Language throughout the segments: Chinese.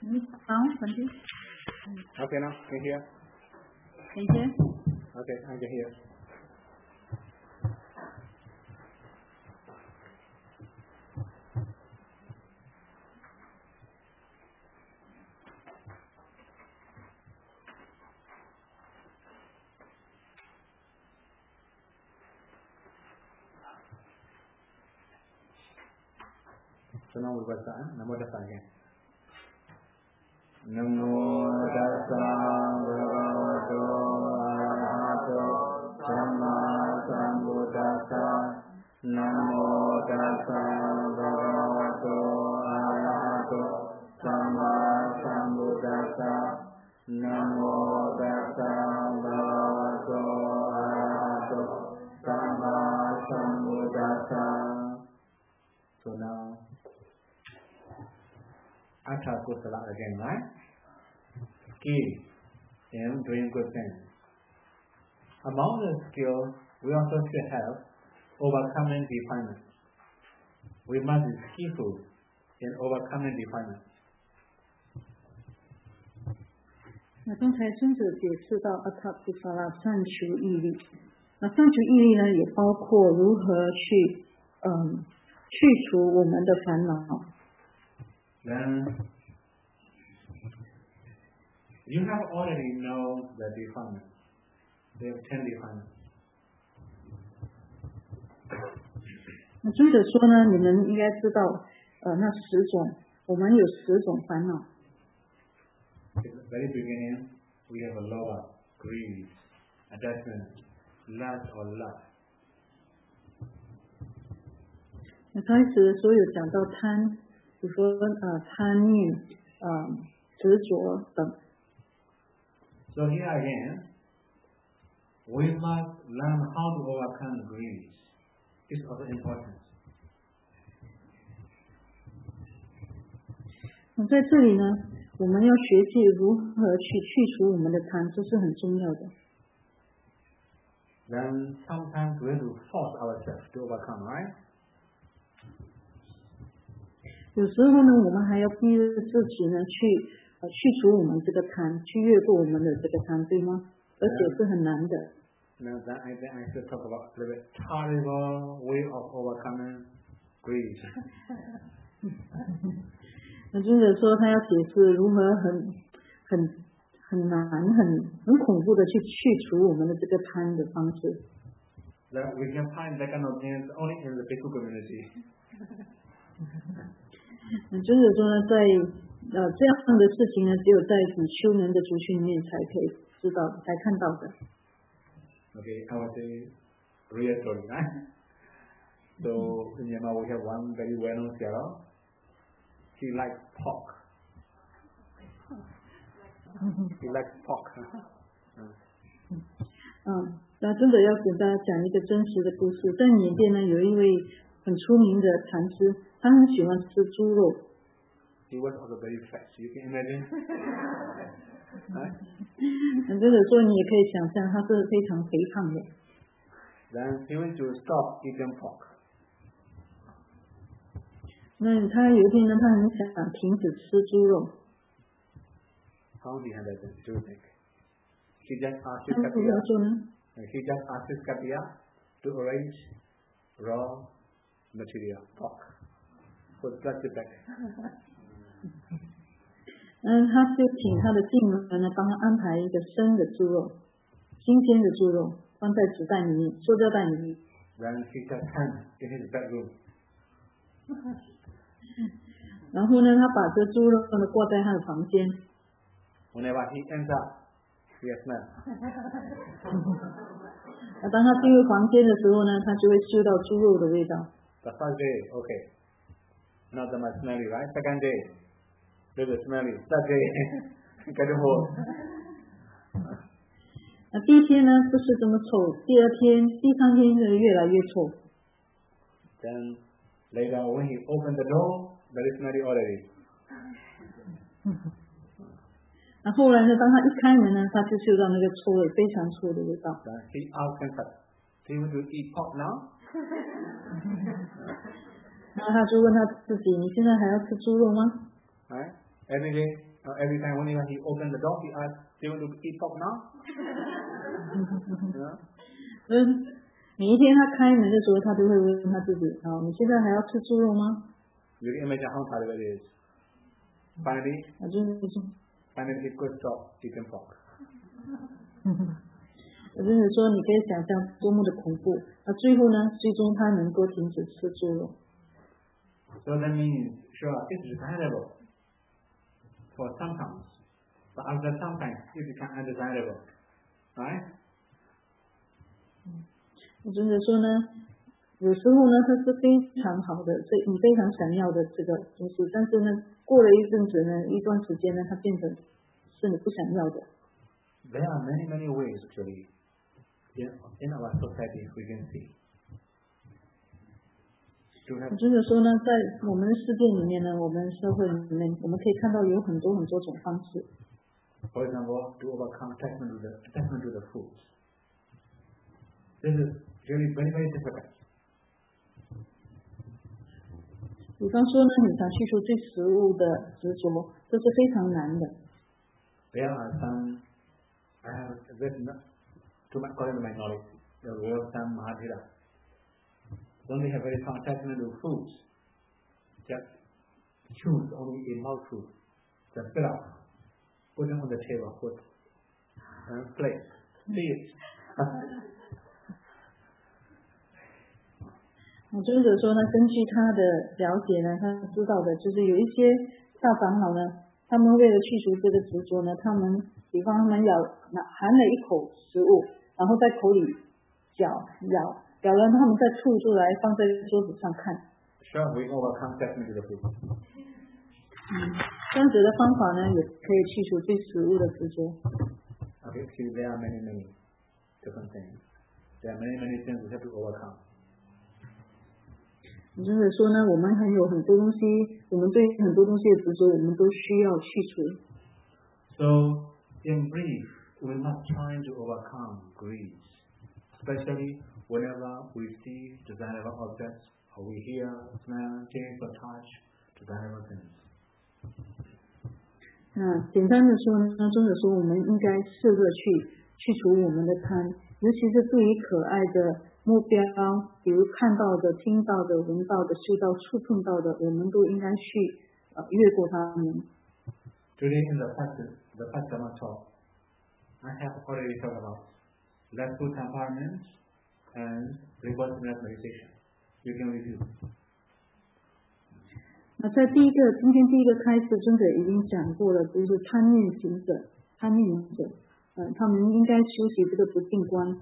Sound, continue. Okay, now can you hear? Can you hear? Okay, I can hear. So now we will start. Namo Tassa again. Namo Tassa Bhagavato Arahato Samma Sambuddhassa. Namo Tassa Bhagavato Arahato Samma Sambuddhassa. Namo Tassa Bhagavato Arahato Samma Sambuddhassa. So now Atha Kusala again, right? Skill in doing good things. Among the skills, we also should have overcoming defilement. We must be skillful in overcoming defilement. 那刚才尊者解释到阿塔布萨拉善求毅力，那善求毅力呢，也包括如何去去除我们的烦恼。 Then you have already know the defilement. They have 10 defilements. 那尊者说呢，你们应该知道，那10种，我们有10种烦恼。 At the very beginning, we have a lover, greed, attachment, lust or love. 那开始的时候有讲到贪，比如说贪念、执着等。 So here again, we must learn how to overcome greed. It's also important. 那在这里呢，我们要学习如何去除我们的贪，这是很重要的。 Then sometimes we have to force ourselves to overcome, right? 有时候呢，我们还要逼着自己呢去除我们这个贪，去越过我们的这个贪，对吗？而且是很难的。 Now then I should talk about a little bit terrible way of overcoming greed. 那尊者说他要解释如何很难、很恐怖的去除我们的这个贪的方式。 That we can find that kind of things only in the Bhikkhu community. 尊者说呢，在这样的事情呢，只有在比丘人的族群里面才可以知道、才看到的。 Okay, I will say real story, right? So in Myanmar we have one very well-known scholar. He likes pork. He likes pork. 那尊者要给大家讲一个真实的故事。在缅甸呢，有一位很出名的禅师，他很喜欢吃猪肉。 He was also very fat. You can imagine. 尊者说，你也可以想象，他是非常肥胖的。 Then he went to stop eating pork. 那他有一天呢，他很想停止吃猪肉。 How he handled it? Do you think? He just asked his 他是要做呢？ Katiya to arrange raw material, pork, with plastic bag. 他就请他的弟们呢，帮他安排一个生的猪肉，新鲜的猪肉，放在纸袋里面、塑胶袋里面。 Then he just hung in his bedroom. 然后呢，他把这猪肉呢挂在他的房间。 Whenever he enters, he smells. 当他进入房间的时候呢，他就会嗅到猪肉的味道。 The first day, okay, not that much smelly, right? Second day, little smelly. Third day, getting more. 第一天呢不是这么臭，第二天、第三天就越来越臭。 Then later, when he opened the door, very smelly already. 那后来呢，当他一开门呢，他就嗅到那个臭味，非常臭的味道。 Then he asked himself, "Do you want to eat pork now?" 然后他就问他自己：“你现在还要吃猪肉吗？” Right? Every day Every time whenever he opened the door, he asked, "Do you want to eat pork now?" 每一天他开门的时候，他都会问他自己：你现在还要吃猪肉吗？ You can imagine how hard it is. Finally, finally he could stop eating pork. 我真的说，你可以想象多么的恐怖。最后呢，最终他能够停止吃猪肉。 So that means, sure, it's desirable for sometimes, but after sometimes it becomes undesirable, right? 我真的说呢，有时候呢，它是非常好的，你非常想要的这个东西，但是呢，过了一阵子呢，一段时间呢，它变成是你不想要的。 There are many ways actually in our society we can see. 我真的说呢，在我们的世界里面呢，我们社会里面，我们可以看到有很多种方式。 For example, to overcome attachment to the food. This is really very difficult. 比方说呢，你想去除对食物的执着，这是非常难的。 There are some, I have written according to my knowledge, there were some Mahathiras. When they have very strong attachment to foods, just choose only a mouthful, just fill up, put them on the table, put plate, please. 尊者说呢，根据他的了解呢，他知道的就是有一些大长老呢，他们为了去除这个执着呢，他们比方他们含了一口食物，然后在口里咬了，他们再吐出来放在桌子上看。 Sure, we overcome attachment to the food. 这样子的方法呢，也可以去除对食物的执着。 Okay, see, there are many different things. There are many things we have to overcome. 就是说呢，我们有很多东西，我们对很多东西的执着，我们都需要去除。 So, in brief, we must try to overcome greed, especially whenever we see desirable objects, or we hear, smell, taste, or touch desirable things. 简单的说呢，尊者说我们应该试着去除我们的贪，尤其是对于可爱的目标，比如看到的、听到的、闻到的、嗅到、触碰到的，我们都应该去越过它们。 Today in the first Dhamma talk, I have already talked about lustful temperament and reverse meditation. You can review. 在今天第一个开始，尊者已经讲过了，就是贪念行者，他们应该修习这个不净观。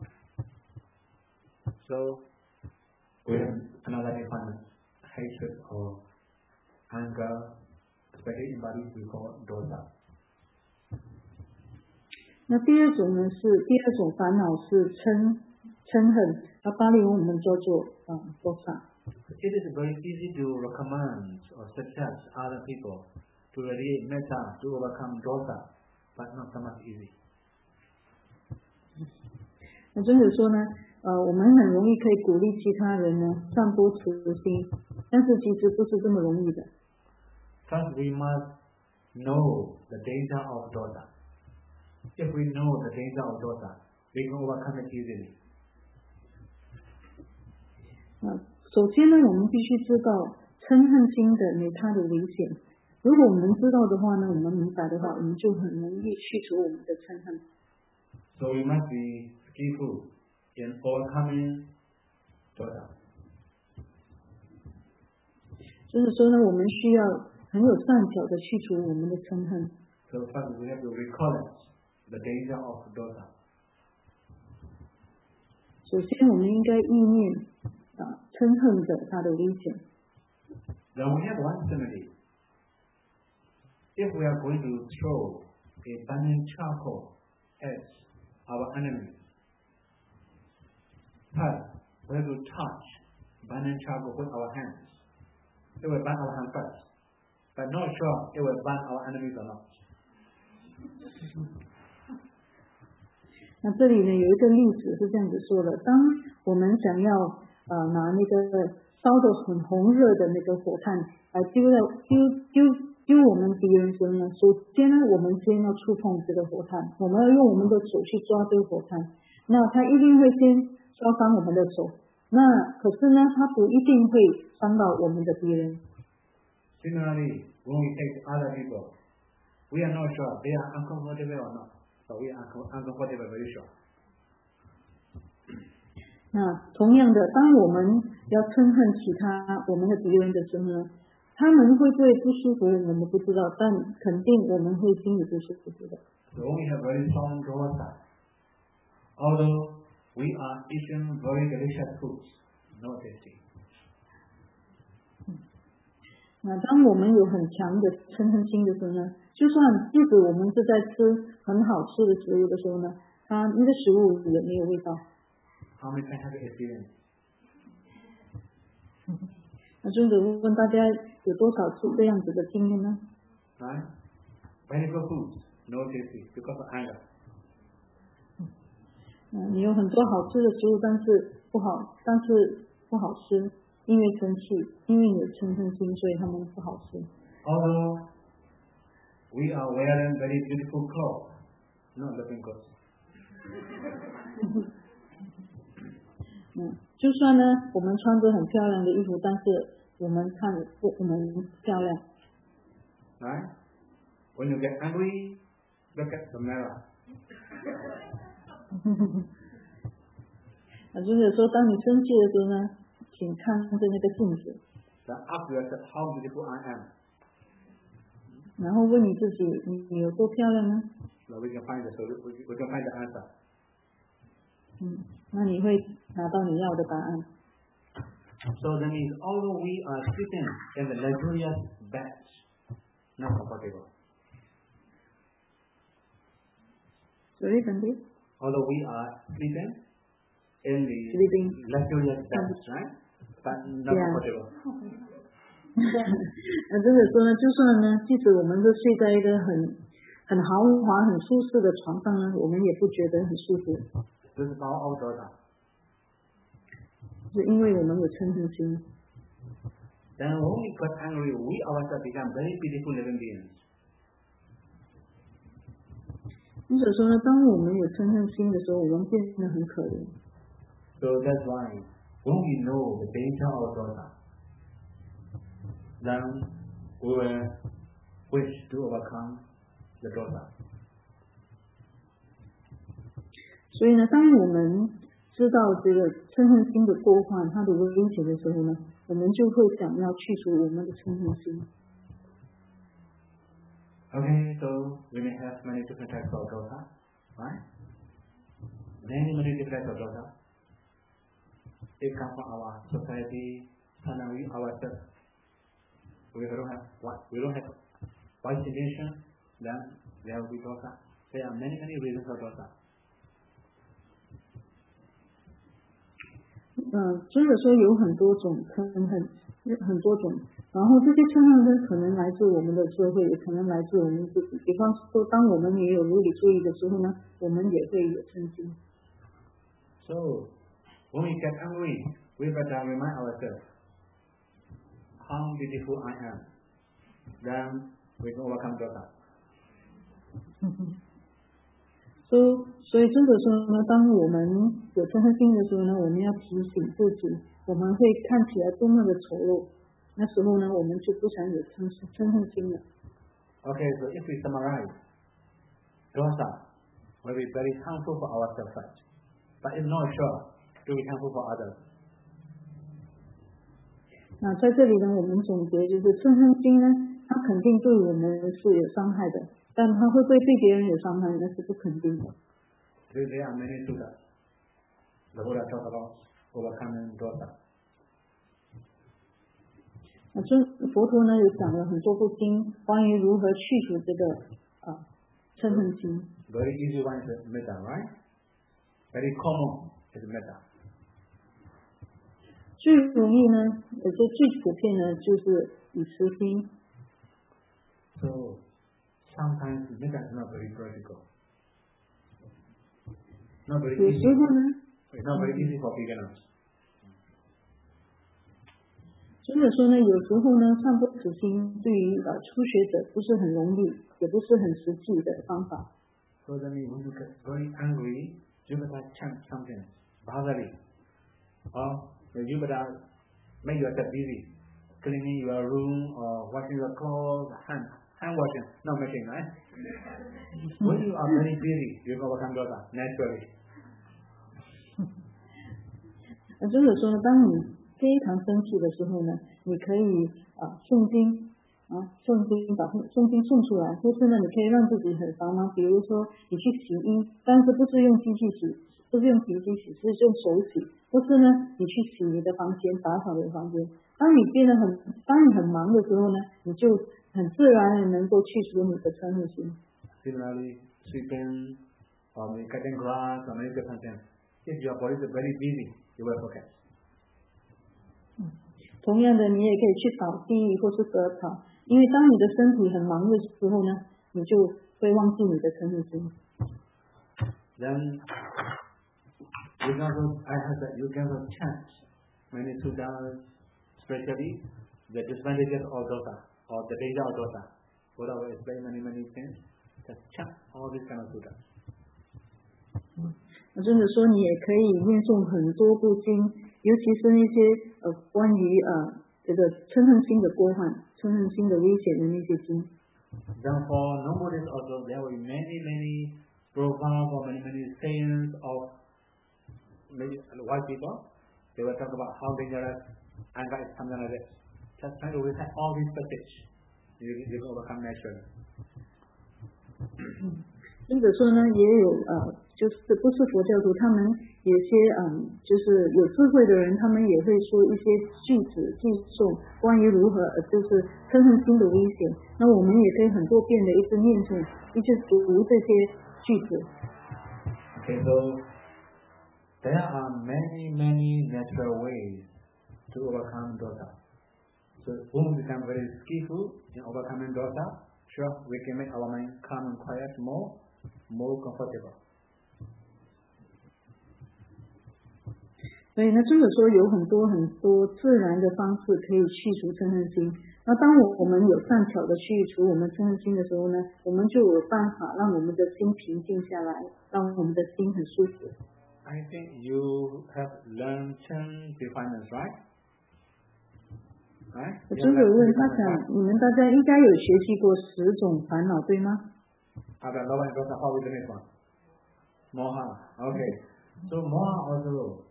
So, we have another defilement, hatred or anger, especially in Bali we call dosa. 那第二种烦恼是嗔恨，巴利文我们叫做dosa。 It is very easy to recommend or suggest other people to radiate metta to overcome dosa, but not so much easy. 那尊者说呢，我们很容易可以鼓励其他人呢散播慈心，但是其实不是这么容易的。 First, we must know the danger of dosa. If we know the danger of dosa, we can overcome it easily. 首先呢，我们必须知道嗔恨心的它的危险。如果我们知道的话呢，我们明白的话，我们就很容易去除我们的嗔恨。 So we must be skillful in overcoming dosa. 就是说呢，我们需要很有善巧的去除我们的嗔恨。 So first we have to recollect the danger of dosa. 首先，我们应该意念嗔恨的它的危险。 Then we have one simile. If we are going to throw a burning charcoal at our enemy, first we have to touch burning charcoal with our hands. It will burn our hands first, but not sure it will burn our enemies or not. 那这里呢有一个例子是这样子说的：当我们想要拿那个烧得很红热的那个火炭丢丢我们敌人的时候呢，首先呢，我们先要触碰这个火炭，我们要用我们的手去抓这个火炭，那他一定会先烧伤我们的手，那可是呢，他不一定会伤到我们的敌人。 Similarly, when we take other people, we are not sure they are uncomfortable or not, but we are uncomfortable very sure. 那同样的，当我们要憎恨其他我们的敌人的时候呢，他们会不会不舒服，我们不知道，但肯定我们会心里不舒服的。 So when we have very strong dosa, although we are eating very delicious foods, no tasty. 那当我们有很强的嗔恨心的时候呢，就算即使我们是在吃很好吃的食物的时候呢，那个食物也没有味道。 How many can have experience? 那尊者问大家有多少次这样子的经验呢？ Right? Very good foods, no tasty because of anger. 你有很多好吃的食物，但是不好吃，因为生气，因为你有嗔恨心，所以他们不好吃。 Although we are wearing very beautiful clothes, not looking good. 就算呢，我们穿着很漂亮的衣服，但是我们看我们漂亮。 Right? When you get angry, look at the mirror. 就是说，当你生气的时候呢，请看着那个镜子， Then ask yourself how beautiful I am. 然后问你自己，你有多漂亮呢？ So we can find the answer. 那你会拿到你要的答案。 So that means although we are sitting in the luxurious beds, not comfortable. 所以等于 Although we are sleeping in the luxurious beds, right? But not comfortable. 真的说呢，就算呢，即使我们是睡在一个很豪华、很舒适的床上呢，我们也不觉得很舒服。 This is our daughter. 是因为我们有嗔恨心。 Then when we got angry, we ourselves become very beautiful living beings. 或者说呢，当我们有嗔恨心的时候，我们变得很可怜。 So that's why when we know the danger of daughter, then we will wish to overcome the daughter. 所以呢，当我们知道这个嗔恨心的过患，它的危险的时候呢，我们就会想要去除我们的嗔恨心。 Okay, so we may have many different types of dosa, right? Many different types of dosa. It comes from our society, and we ourselves. We don't have white nation, then there will be dosa. There are many reasons for dosa. 尊者说有很多种嗔恨，很多种，然后这些嗔恨呢，可能来自我们的社会，也可能来自我们自己。比方说，当我们也有如理注意的时候呢，我们也会有嗔心。 So when we get angry, we better remind ourselves how beautiful I am. Then we can overcome dosa. 所以尊者说呢，当我们有嗔恨心的时候呢，我们要提醒自己，我们会看起来多么的丑陋，那时候呢，我们就不想有嗔恨心了。 Okay, so if we summarize, dosa will be very harmful for ourselves first, but it's not sure to be harmful for others. 那在这里呢，我们总结就是嗔恨心呢，它肯定对我们是有伤害的，但它会不会对别人有伤害，那是不肯定的。 There are many suttas. The Buddha talked about overcoming dosa. 佛陀呢有讲了很多部经，关于如何去除这个嗔恨心。 Very easy one is metta, right? Very common is metta. 最容易呢，也就最普遍呢，就是以慈心。 So sometimes metta is not very practical. Not very 有 easy. 时候呢， It's not very easy for beginners. 所以说呢，有时候呢，散播慈心对于初学者不是很容易，也不是很实际的方法。 So then when you get very angry, you better chant something, Bhavali. Or you better make yourself busy, cleaning your room or washing your clothes, hand washing, not making, right? When you are very busy, you overcome dosa naturally. 就是说呢，当你非常生气的时候呢，你可以诵经把诵经诵出来，或是呢，你可以让自己很繁忙，比如说你去洗衣，但是不是用机器洗，不是用洗衣机洗，是用手洗，或是呢，你去洗你的房间，打扫你的房间。当你很忙的时候呢，你就很自然的能够去除你的嗔恨心。 Similarly, sweeping or cutting grass or many different things. If your body is very busy, you will forget. 同样的，你也可以去扫地或是割草，因为当你的身体很忙的时候呢，你就会忘记你的嗔恨心。 Then you can also chant many sutras, especially the disadvantages of dosa or the danger of dosa. Buddha will explain many things. Just chant all these kind of sutras. 真的说，你也可以念诵很多部经，尤其是那些关于这个嗔恨心的规范、嗔恨心的危险的那些经。 Therefore, non-Buddhists also there will be many proverbs or many sayings of maybe white people. They will talk about how dangerous anger is, something like this. Just try to recite all these passages. You will overcome naturally. 或者说呢，也有就是不是佛教徒，他们有些就是有智慧的人，他们也会说一些句子寄诵关于如何就是嗔恨心的危险。那我们也可以很多遍的一直念诵，一直读这些句子。 Okay, so there are many natural ways to overcome dosa. So when we become very skillful in overcoming dosa, sure we can make our mind calm and quiet more comfortable. 所以呢，真的说有很多自然的方式可以去除嗔恨心。那当我们有善巧的去除我们嗔恨心的时候呢，我们就有办法让我们的心平静下来，让我们的心很舒服。 I think you have learned 10 defilements, right? Right? 我真的问他想，你们大家应该有学习过10种烦恼，对吗？ After love and dosa, how is the next one? Moha. Okay. So moha also,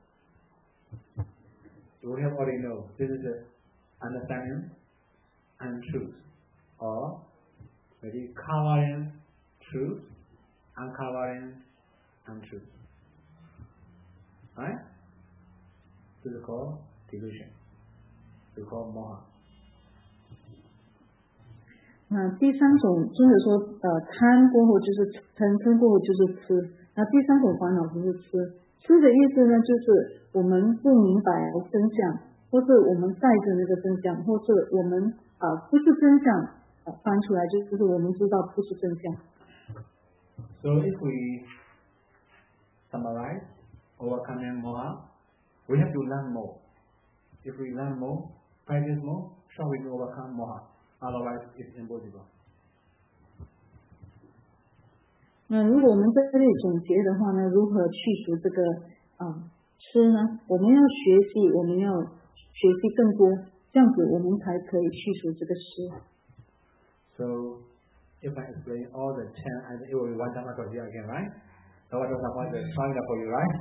you have already know this is understanding and truth, or maybe covering truth, uncovering untruth. Right? This is called delusion. This is called moha. 那第三种真的说贪过后就是嗔过后就是痴。那第三种烦恼就是痴。痴的意思呢，就是我们不明白真相，或是我们带着那个真相，或是我们不是真相翻出来，就是我们知道不是真相。 So if we summarize overcoming moha, we have to learn more. If we learn more, practice more, sure we can overcome moha. Otherwise, it's impossible. 那如果我们在这里总结的话呢，如何去除这个痴呢？我们要学习更多，这样子我们才可以去除这个痴。 So, if I explain all the 10, it will be one time for you again, right? So what was the point? It's strong enough for you, right?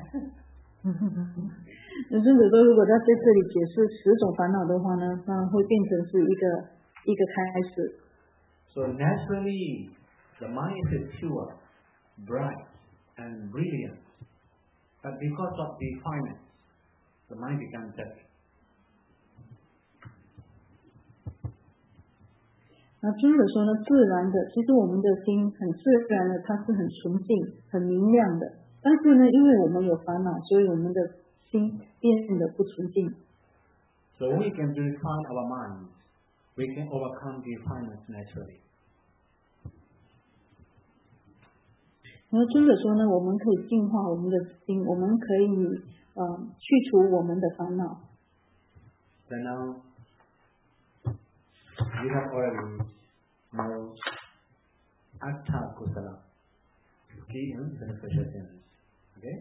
那真的说，如果在这里解释10种烦恼的话呢，那会变成是一个开始。 So naturally, the mind is pure, bright, and brilliant. But because of defilement, the mind becomes dead. 那真的说呢，自然的，其实我们的心很自然的，它是很纯净、很明亮的。但是呢，因为我们有烦恼，所以我们的心变得不纯净。 So we can purify our minds. We can overcome defilements naturally. 然后真的说呢，我们可以净化我们的心，我们可以去除我们的烦恼。 Then now, you have already know Atta Kusala, key in beneficial sense. Okay?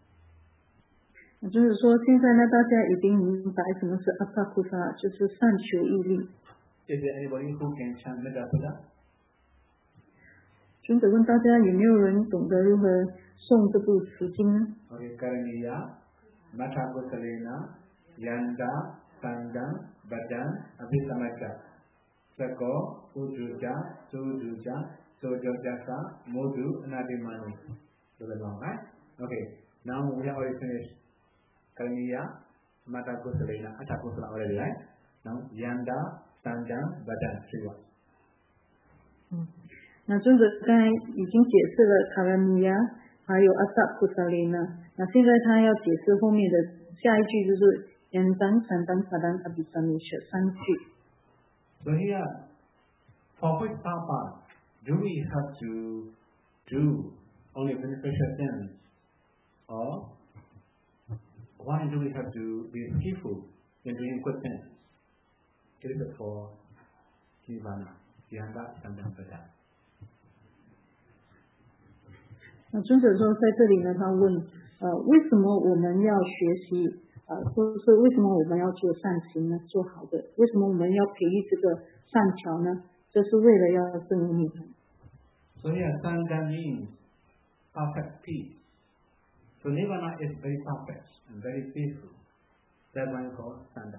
就是说，现在呢，大家已经明白什么是阿帕库萨，就是善求毅力。 Is there anybody who can chant Metta Sutta? 尊者问大家，有没有人懂得如何诵这部词经呢 Okay, Karaniya, Metta Kusalena, Yanda, Sangam, Badan, Abhisamaka, Sako, Ujuja, Sujuja, Sojojasa, Modu, Nadimani. So that's all, right? Okay, now we have already finished Karaniya, Metta Kusalena, Atta Kusala already, right? Now, Yanda, Sangam, Badan, 3 words. 那尊者刚才已经解释了卡拉米亚，还有阿萨库萨雷纳。那现在他要解释后面的下一句，就是延当、三当、法当、阿比萨米舍3句。 So here, for which purpose do we have to do only beneficial things, or why do we have to be skillful in doing good things? It is for Nirvana, Yanda, Sangam, Badan. 那尊者说，在这里呢，他问，为什么我们要学习，或者是为什么我们要做善行呢？做好的，为什么我们要培育这个善巧呢？这是为了要证悟涅槃。 So here, Sangha means perfect peace. So Nirvana is very perfect and very peaceful. That's why it's called Sangha.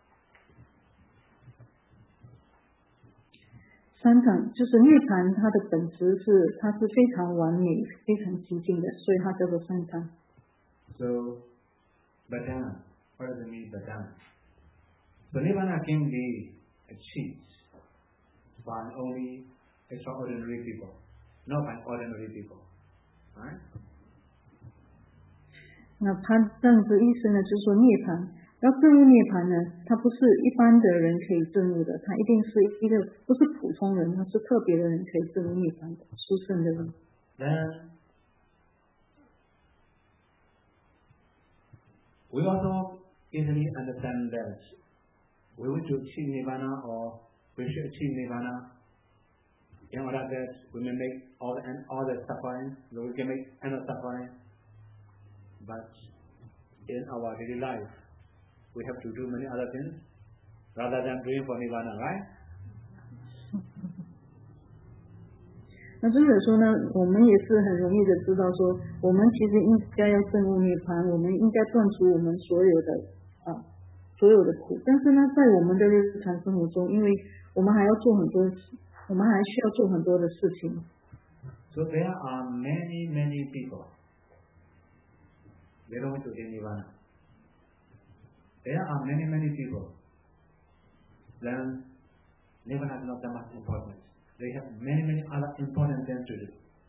三场就是涅槃，它的本质是它是非常完美、非常极尽的，所以它叫做三场。 So, Badan, what does it mean, Badan? So Nirvana can be achieved by only extraordinary people, not by ordinary people, right? 那它这样子意思呢，就是说涅槃。要证悟涅槃呢，它不是一般的人可以证悟的，它一定是一个不是普通人，它是特别的人可以证悟涅槃的，殊胜的人。 Then we also easily understand that we want to achieve Nirvana, or we should achieve Nirvana in order that we may make all the suffering, we can make end of suffering. But in our daily life, we have to do many other things rather than doing for Nirvana, right? 那尊者说呢，我们也是很容易的知道说，我们其实应该要证悟涅槃，我们应该断除我们所有的苦。但是呢，在我们的日常生活中，因为我们还要做很多，我们还需要做很多的事情。 So there are many people. They don't want to attain Nirvana. There are many people. Then Nirvana is not that much important. They have many other important things to do.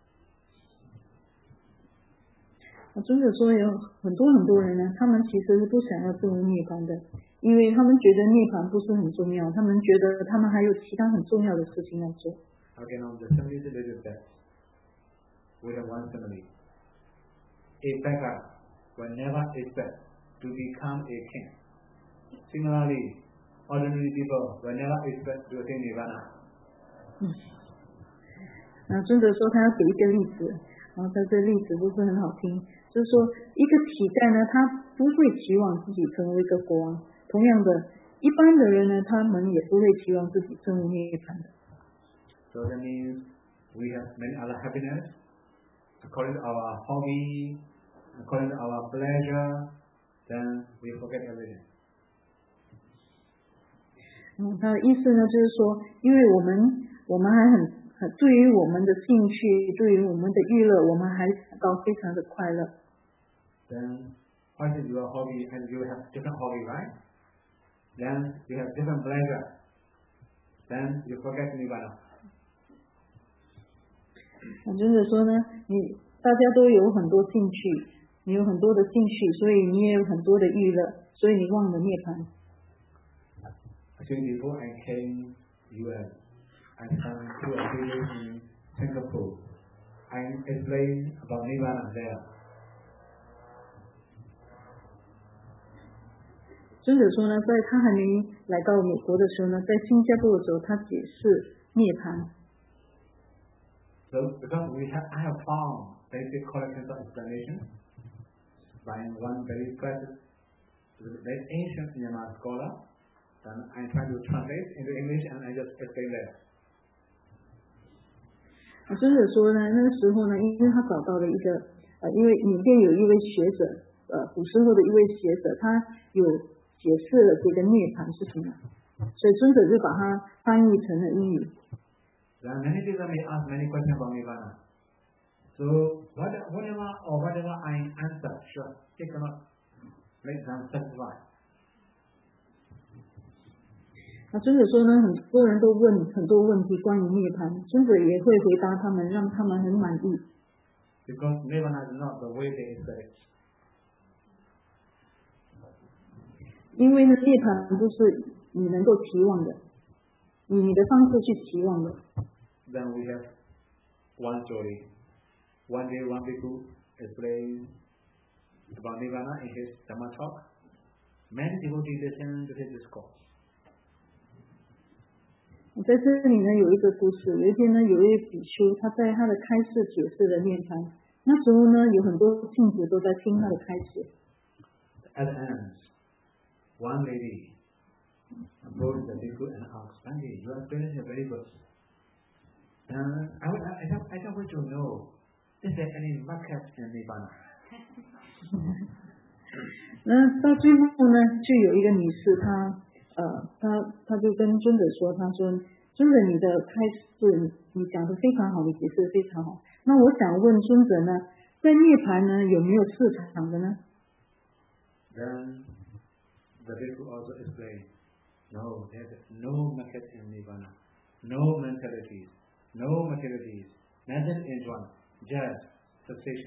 尊者说有很多人呢，他们其实是不想要证悟涅槃的，因为他们觉得涅槃不是很重要，他们觉得他们还有其他很重要的事情要做。 Okay, now the family is a little bit. We have one family. A beggar will never expect to become a king. Similarly, ordinary people will never expect to attain Nirvana. 尊者说他要给一个例子，然后在这例子不是很好听，就是说一个乞丐呢，他不会期望自己成为一个国王，同样的，一般的人呢，他们也不会期望自己证悟涅槃的。 So that means we have many other happiness according to our hobby, according to our pleasure, then we forget everything. 他的意思呢，就是说，因为我们还很对于我们的兴趣，对于我们的娱乐，我们还感到非常的快乐。 Then, what is your hobby? And you have different hobby, right? Then you have different pleasure. Then you forget Nirvana. 尊者说呢，大家都有很多兴趣，你有很多的兴趣，所以你也有很多的娱乐，所以你忘了涅槃。 Actually, before I came US, I spent 2 or 3 days in Singapore. I explained about Nirvana there. 尊者说呢，在他还没来到美国的时候呢，在新加坡的时候，他解释涅槃。 So because I have found basic collections of explanation by one very precious, very ancient Myanmar scholar, then I try to translate into English and I just explain there. 尊者说呢，那个时候呢，因为他找到了一个因为缅甸有一位学者，古时候的一位学者，他有解释了这个涅槃是什么，所以尊者就把它翻译成了英语。 There are many people may ask many questions about Nirvana. So whatever I answer, sure, it cannot make them satisfied. 尊者说呢，很多人都问很多问题关于涅槃，尊者也会回答他们，让他们很满意。 Because Nirvana is not the way they expect it. 因为呢，涅槃不是你能够期望的，以你的方式去期望的。 Then we have one story. One day, one bhikkhu explained about Nirvana in his Dhamma talk. Many devotees listened to his discourse. 在这里呢，有一个故事。有一天呢，有一位比丘，他在他的开示解释了涅槃。那时候呢，有很多信徒都在听他的开示。 At the end, one lady approached the bhikkhu and asked, "Bhante, your explanation is very good. I just want to know, is there any market in Nirvana?" 那到最后呢，就有一个女士，她就跟尊者说，她说：“尊者，你的开示你讲得非常好，你解释得非常好。那我想问尊者呢，在涅槃呢有没有市场的呢？” Then the bhikkhu also explained, "No, there is no market in Nirvana, no mentalities, no materialities, nothing in one, just cessation."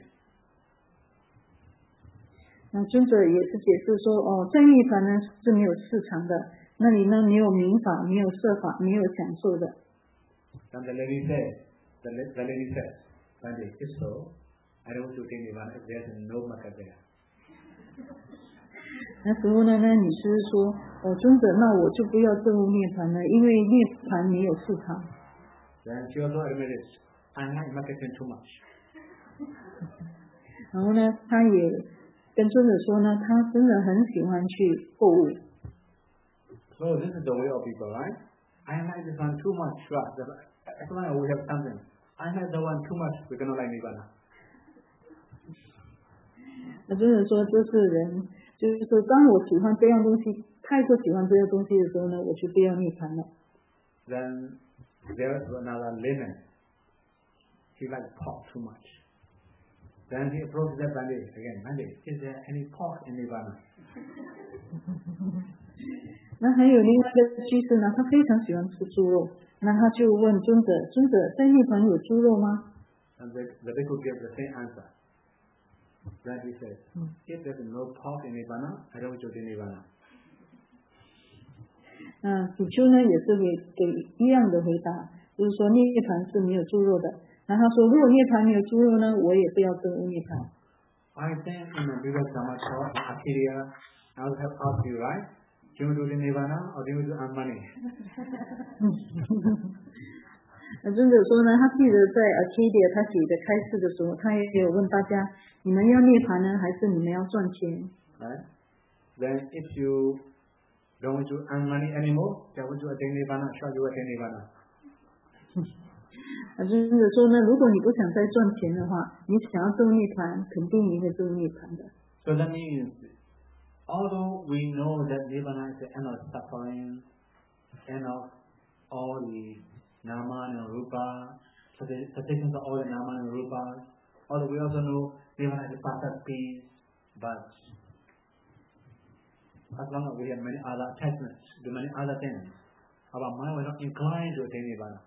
那尊者也是解释说，在涅槃呢是没有市场的，那里呢没有名法，没有色法，没有享受的。 Then the lady said, "Bhante, if so, I don't want to take Nirvana if there is no market there." 那时候呢，那女士说：“尊者，那我就不要证悟涅槃了，因为涅槃没有市场。” Then she also admitted, "I like marketing too much." 然后呢，她也跟尊者说呢，她真的很喜欢去购物。 So this is the way of people, right? I like this one too much, right? As long as we have something. I like the one too much, we cannot like Nirvana. 那尊者说，这是人，就是说，当我喜欢这样东西，太过喜欢这样东西的时候呢，我就不要涅槃了。 Then there is another layman. He likes pork too much. Then he approached that Bhante again. "Bhante, is there any pork in Nirvana?" 那还有另外一个居士呢，他非常喜欢吃猪肉，那他就问尊者：“尊者，在涅槃有猪肉吗？” And the bhikkhu gave the same answer. Then he said, "If there is no pork in Nirvana, I don't want to do Nirvana." 比丘呢也是给一样的回答，就是说涅槃是没有猪肉的。那他说，如果涅槃没有猪肉呢，我也不要证悟涅槃。 I think in the previous Dhamma talk, Arcadia, I would have asked you, right? Do you want to do Nirvana or do you want to earn money? 尊者说呢，他记得在 Arcadia 他写的开示的时候，他也有问大家，你们要涅槃呢，还是你们要赚钱？ Right? Then if you don't want to earn money anymore, then want to attain Nirvana, sure you attain Nirvana. 尊者说呢，如果你不想再赚钱的话，你想要证涅槃，肯定你会证涅槃的。 So that means, although we know that Nirvana is the end of suffering, end of all the Nama and Rupa, cessations of all the Nama and Rupa, although we also know Nirvana is a perfect peace, but as long as we have many other attachments to many other things, our mind will not incline to attain Nirvana.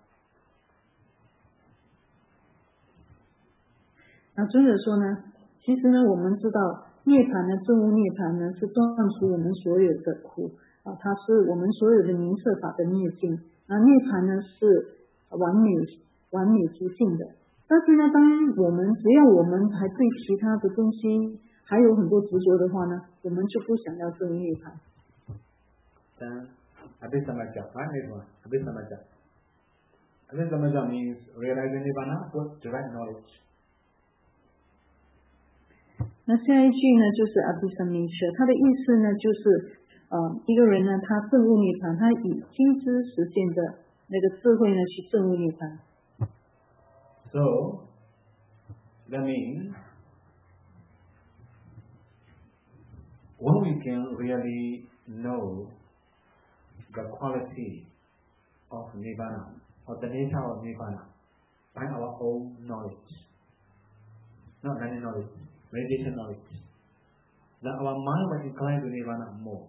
那尊者说呢，其实呢，我们知道涅槃呢，证悟涅槃呢，是断除我们所有的苦它是我们所有的名色法的灭尽。那涅槃呢是完美无尽的。但是呢，只要我们还对其他的东西还有很多执着的话呢，我们就不想要证悟涅槃。 then abhisamaja, right? Next one, abhisamaja. Abhisamaja means realizing Nibbana with direct knowledge. 那下一句呢，就是阿毗萨弥舍，它的意思呢，就是一个人呢，他证悟涅槃，他以心知实践的那个智慧呢，去证悟涅槃。 So that means when we can really know the quality of Nibbana or the nature of Nibbana by our own knowledge, not many knowledge, meditation knowledge, then our mind will incline to Nibbana more.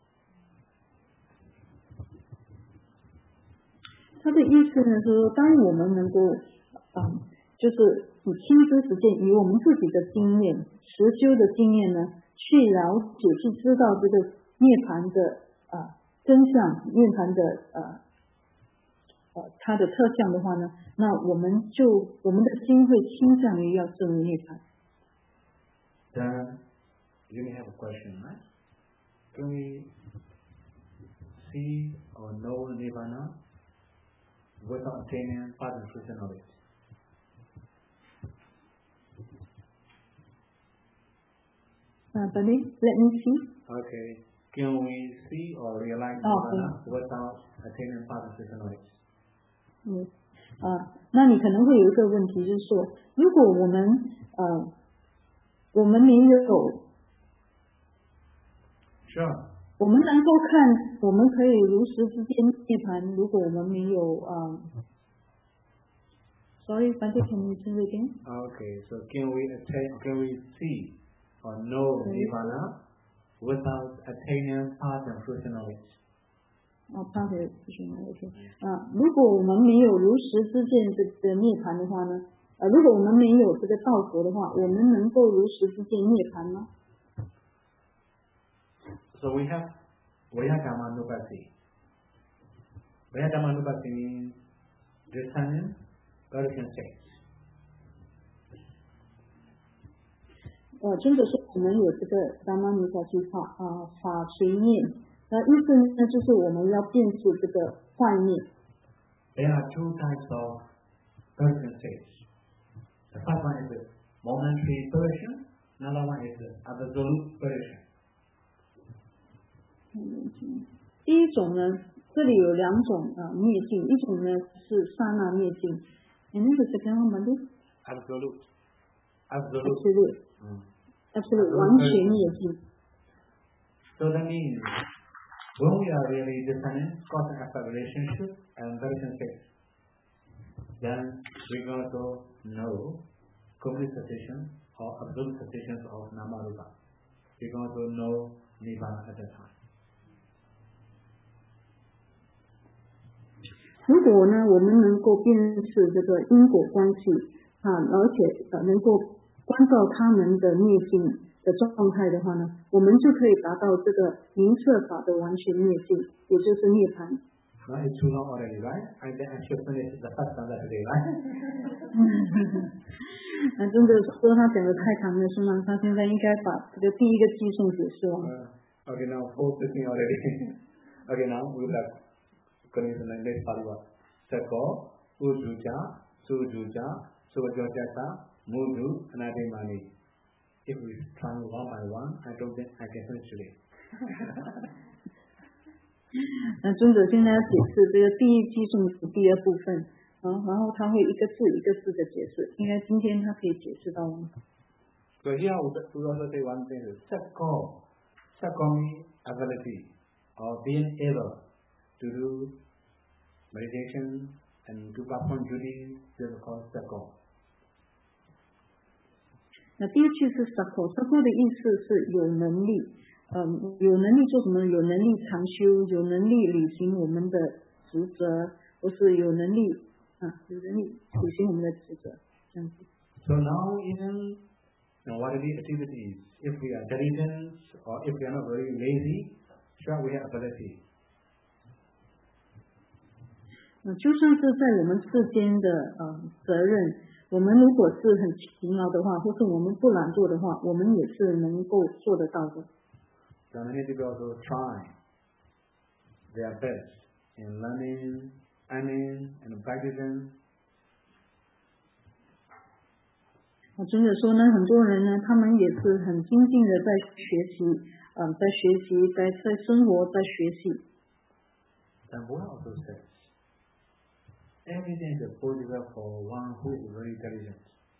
他的意思呢是说，当我们能够就是以亲知实践，以我们自己的经验、实修的经验呢，去了解、去知道这个涅槃的真相、涅槃的它的特相的话呢，那我们的心会倾向于要证悟涅槃。 Then you may have a question, right? Can we see or know Nibbana without attaining past and future knowledge? But let me see. Okay. Can we see or realize Nibbana without attaining past and future knowledge? 那你可能会有一个问题，就是说，如果我们没有 Sure. 我们能够看，我们可以如实之间涅槃。如果我们没有Sorry, can you say it again? Okay, so can we see or know Nibbana without attaining past and future knowledge? past and future knowledge. 如果我们没有如实之见这个涅槃的话呢，如果我们没有这个道果的话，我们能够如实之见涅槃吗？ So we have Vayadhammanubhati. Vayadhammanubhati means discerning Persian states. 尊者说我们有这个达摩尼法计划法随念，意思呢就是我们要辨识这个幻念。 There are two types of Persian states. The first one is momentary Persian, another one is absolute Persian. 第一种呢，这里有两种灭境，一种呢是刹那灭境，那个是跟我们的 absolute 完全灭境。 So that means when we are really discerning cause and effect relationship and Persian states, then we are going to know complete cessation or absolute cessation of Namarupa. We are going to know Nibbana at that time. 如果呢，我们能够辨识这个因果关系而且能够关照他们的灭境的状态的话呢，我们就可以达到这个明彻法的完全灭境，也就是涅槃。 Now it's too long already, right? I should finish the first stanza today, right? 真的说他讲的太长了，是吗？他现在应该把这个第一个寄送解释完。 Okay, now 4:15 already. Okay, now we will have going to the next part. Sako, Ujuja, Sujuja, Sujojata, Mudu, and Adimani. If we try one by one, I don't think I can finish today. 尊者现在要解释这个第一寄送的第二部分，然后他会一个字一个字的解释，应该今天他可以解释到完。 So here we also say one thing: Sako means ability or being able to do meditation and to perform duties. This is called Sako. 那第二句是 Sako 的意思是有能力，有能力做什么？有能力常修，有能力履行我们的职责，或是有能力履行我们的职责，这样子。 So now even what are the activities? If we are diligent or if we are not very lazy, sure we have ability. 就算是在我们世间的责任，我们如果是很勤劳的话，或是我们不懒惰的话，我们也是能够做得到的。 So many people also try their best in learning, earning, and practicing. 尊者说呢，很多人呢，他们也是很精进的在学习，在生活，在学习。 Then Buddha also says, everything is possible for one who is very intelligent.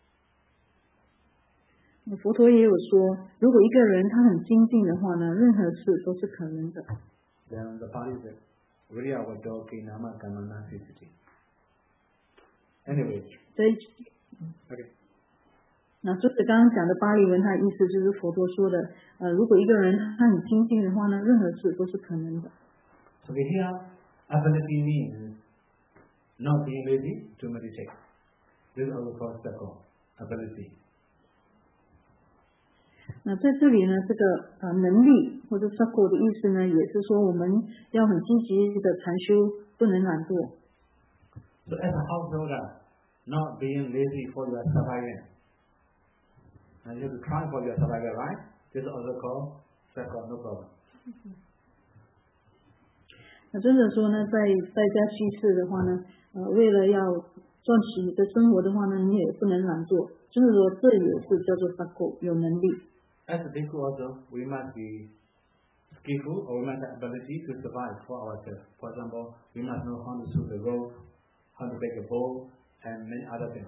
佛陀也有说，如果一个人他很精进的话呢，任何事都是可能的。 Then the Pali said, Viriya Vado Kinama Kamana Sisiti. Anyway. Okay. 那就是刚刚讲的巴利文，它的意思就是佛陀说的，如果一个人他很精进的话呢，任何事都是可能的。 So here, ability means not being lazy to meditate. This is also called circle, ability. 那在这里呢，这个能力或者 circle 的意思呢，也是说我们要很积极的禅修，不能懒惰。 So as a householder, not being lazy for your survival. And you have to try for your survival, right? This is also called circle, no problem. 那尊者说呢，在家居士的话呢，为了要赚取你的生活的话呢，你也不能懒惰。尊者说这也是叫做 circle 有能力。 As a bhikkhu also, we must be skillful or we must have ability to survive for ourselves. For example, we must know how to shoot the rope, how to take a bow, and many other things.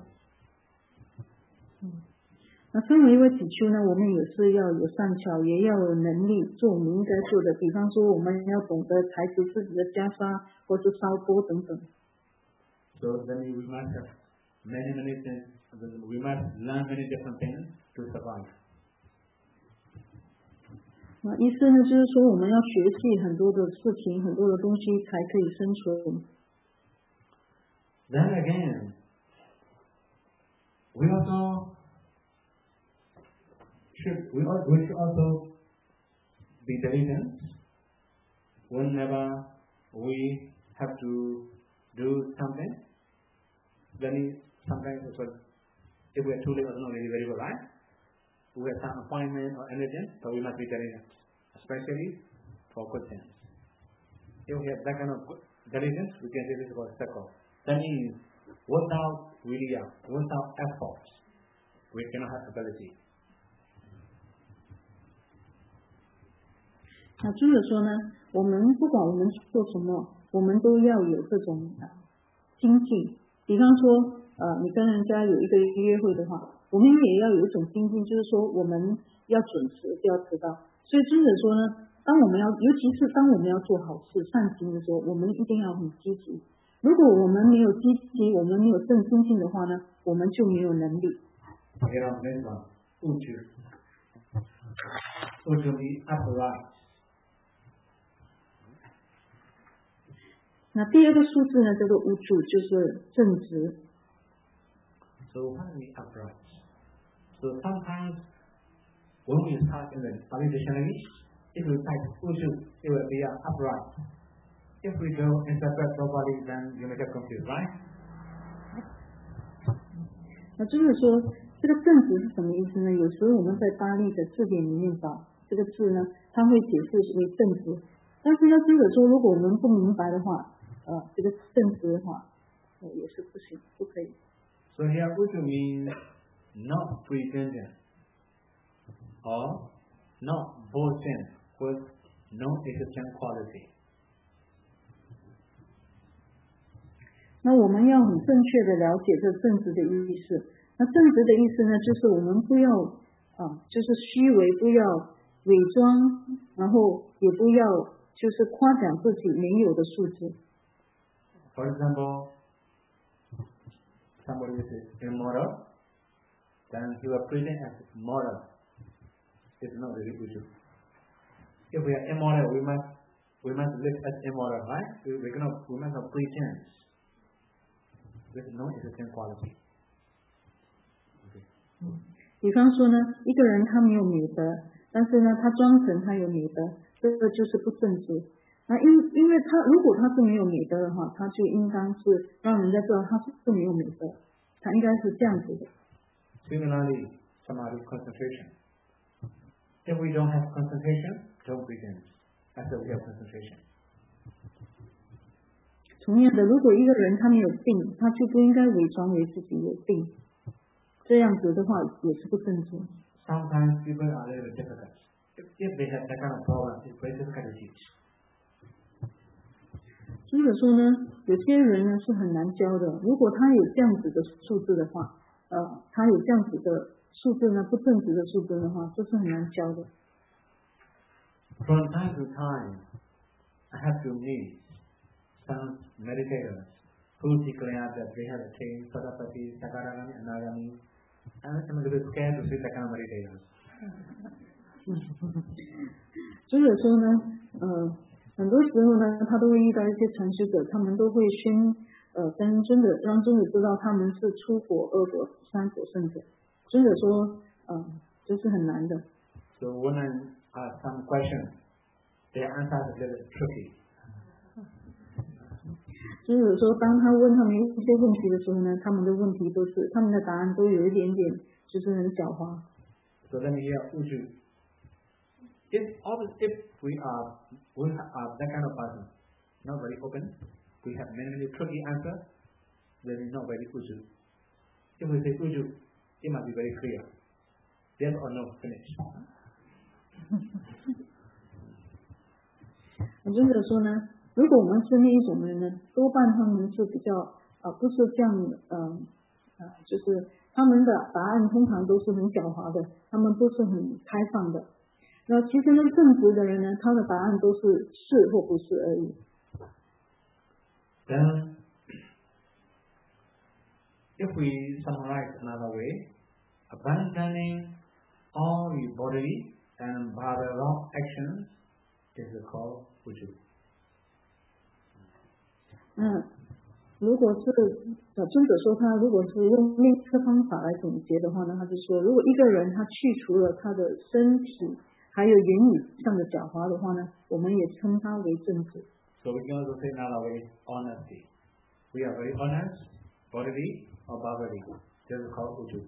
那身为一位比丘呢，我们也是要有善巧，也要有能力做我们应该做的。比方说，我们要懂得裁制自己的袈裟，或是烧钵等等。 So then we must have many things. We must learn many different things to survive. 那意思呢，就是说我们要学习很多的事情，很多的东西才可以生存。 Then again, we should also be diligent whenever we have to do something. Then sometimes if we are too late, not really very well, right? We have some appointment or anything, so we must be diligent, especially for good things. If we have that kind of diligence, we can say this is called circle. That means without viriya, without effort, we cannot have ability. 那尊者说呢，我们不管我们做什么，我们都要有这种精进。比方说，你跟人家有一个约会的话，我们也要有一种精进，就是说我们要准时，不要迟到。所以尊者说呢，尤其是当我们要做好事、善行的时候，我们一定要很积极。如果我们没有积极，我们没有正精进的话呢，我们就没有能力。 Uju be upright. 那第二个数字呢，叫做无助，就是正直。 So what is upright? So sometimes when we start in the Pali dictionary, if we type uju, it will be upright. If we don't interpret properly, then you may get confused, right? 那就是说，这个正直是什么意思呢？有时候我们在巴利的字典里面找这个字呢，它会解释为正直。但是呢，尊者说，如果我们不明白的话，这个正直的话，也是不行，不可以。 So here, uju means not pretending or not boasting with no existing quality. 那我们要很正确的了解这正直的意思。那正直的意思呢，就是我们不要就是虚伪，不要伪装，然后也不要就是夸奖自己没有的素质。 For example, somebody is immoral, then he will pretend as moral. It's not really uju. If we are immoral, we must live as immoral, right? We must not pretend. With no existing quality. 比方说呢，一个人他没有美德，但是呢，他装成他有美德，这个就是不正直。那因为他如果他是没有美德的话，他就应当是让人家知道他是没有美德，他应该是这样子的。 Similarly, samadhi concentration. If we don't have concentration, don't pretend as if we have concentration. 同样的，如果一个人他没有病，他就不应该伪装为自己有病，这样子的话也是不正确。 Sometimes people are a little difficult. If they have that kind of problem, it's very difficult to teach. 所以说呢，有些人呢是很难教的。如果他有这样子的数字的话，他有这样子的数字呢，不正直的数字的话，这是很难教的。 From time to time, I have to meet some meditators who declare that they have attained Sattapati, Sakaragami, Anagami, and I'm a little bit scared to see that kind of meditators. 所以说呢，很多时候呢，他都会遇到一些禅师者，他们都会跟让尊者知道他们是出果、二果、三果圣者。尊者说，这是很难的。 So when I ask some questions, their answers are a little tricky. 尊者说，当他问他们一些问题的时候呢，他们的答案都有一点点就是很狡猾。 So let me hear Uju. If we are that kind of person, not very open, we have many tricky answers, then it's not very Uju. If we say Uju, it must be very clear. Yes or no, finish. 尊者说呢，如果我们是那一种人呢，多半他们是比较不是这样就是他们的答案通常都是很狡猾的，他们不是很开放的。那其实呢，正直的人呢，他的答案都是是或不是而已。 Then, if we summarize another way, abandoning all the bodily and bhava actions is called Uju. 如果是尊者说他如果是用另一个方法来总结的话呢，他就说，如果一个人他去除了他的身体还有言语上的狡猾的话呢，我们也称他为正直。 So we can also say another way, honesty. We are very honest, bodily or verbally. This is called Uju.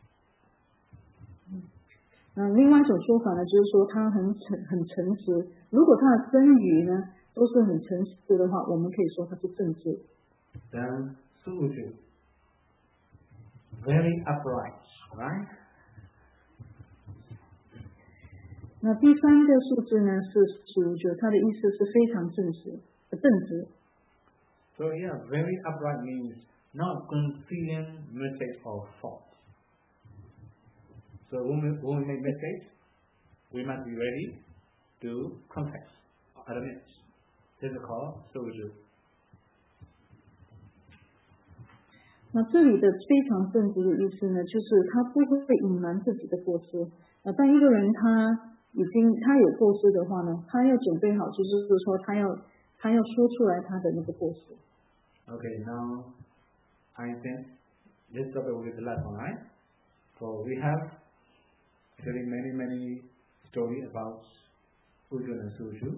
另外一种说法呢，就是说他很诚实。如果他的身语呢都是很诚实的话，我们可以说他是正直。 Then Suju, very upright, right? 那第三个数字呢是19，它的意思是非常正直。 So yeah, very upright means not concealing mistakes or faults. So when we make mistakes, we must be ready to confess or admit. This is called Suju. 那这里的非常正直的意思呢，就是他不会隐瞒自己的过失。当一个人他有过失的话呢，他要准备好，就是说他要说出来他的那个过失。 Okay, now I think this topic will be the last one, right? So we have actually many stories about Uju and Suju.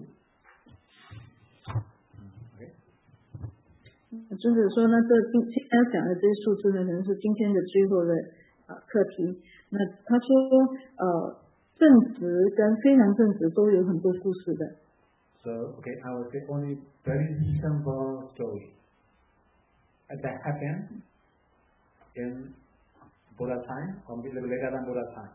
Okay. 尊者说呢，今天要讲的这些数字呢，可能是今天的最后的课题。那他说正直跟非常正直都有很多故事的。 So, okay, I will say only very simple story. That happened in Buddha time or a little later than Buddha time.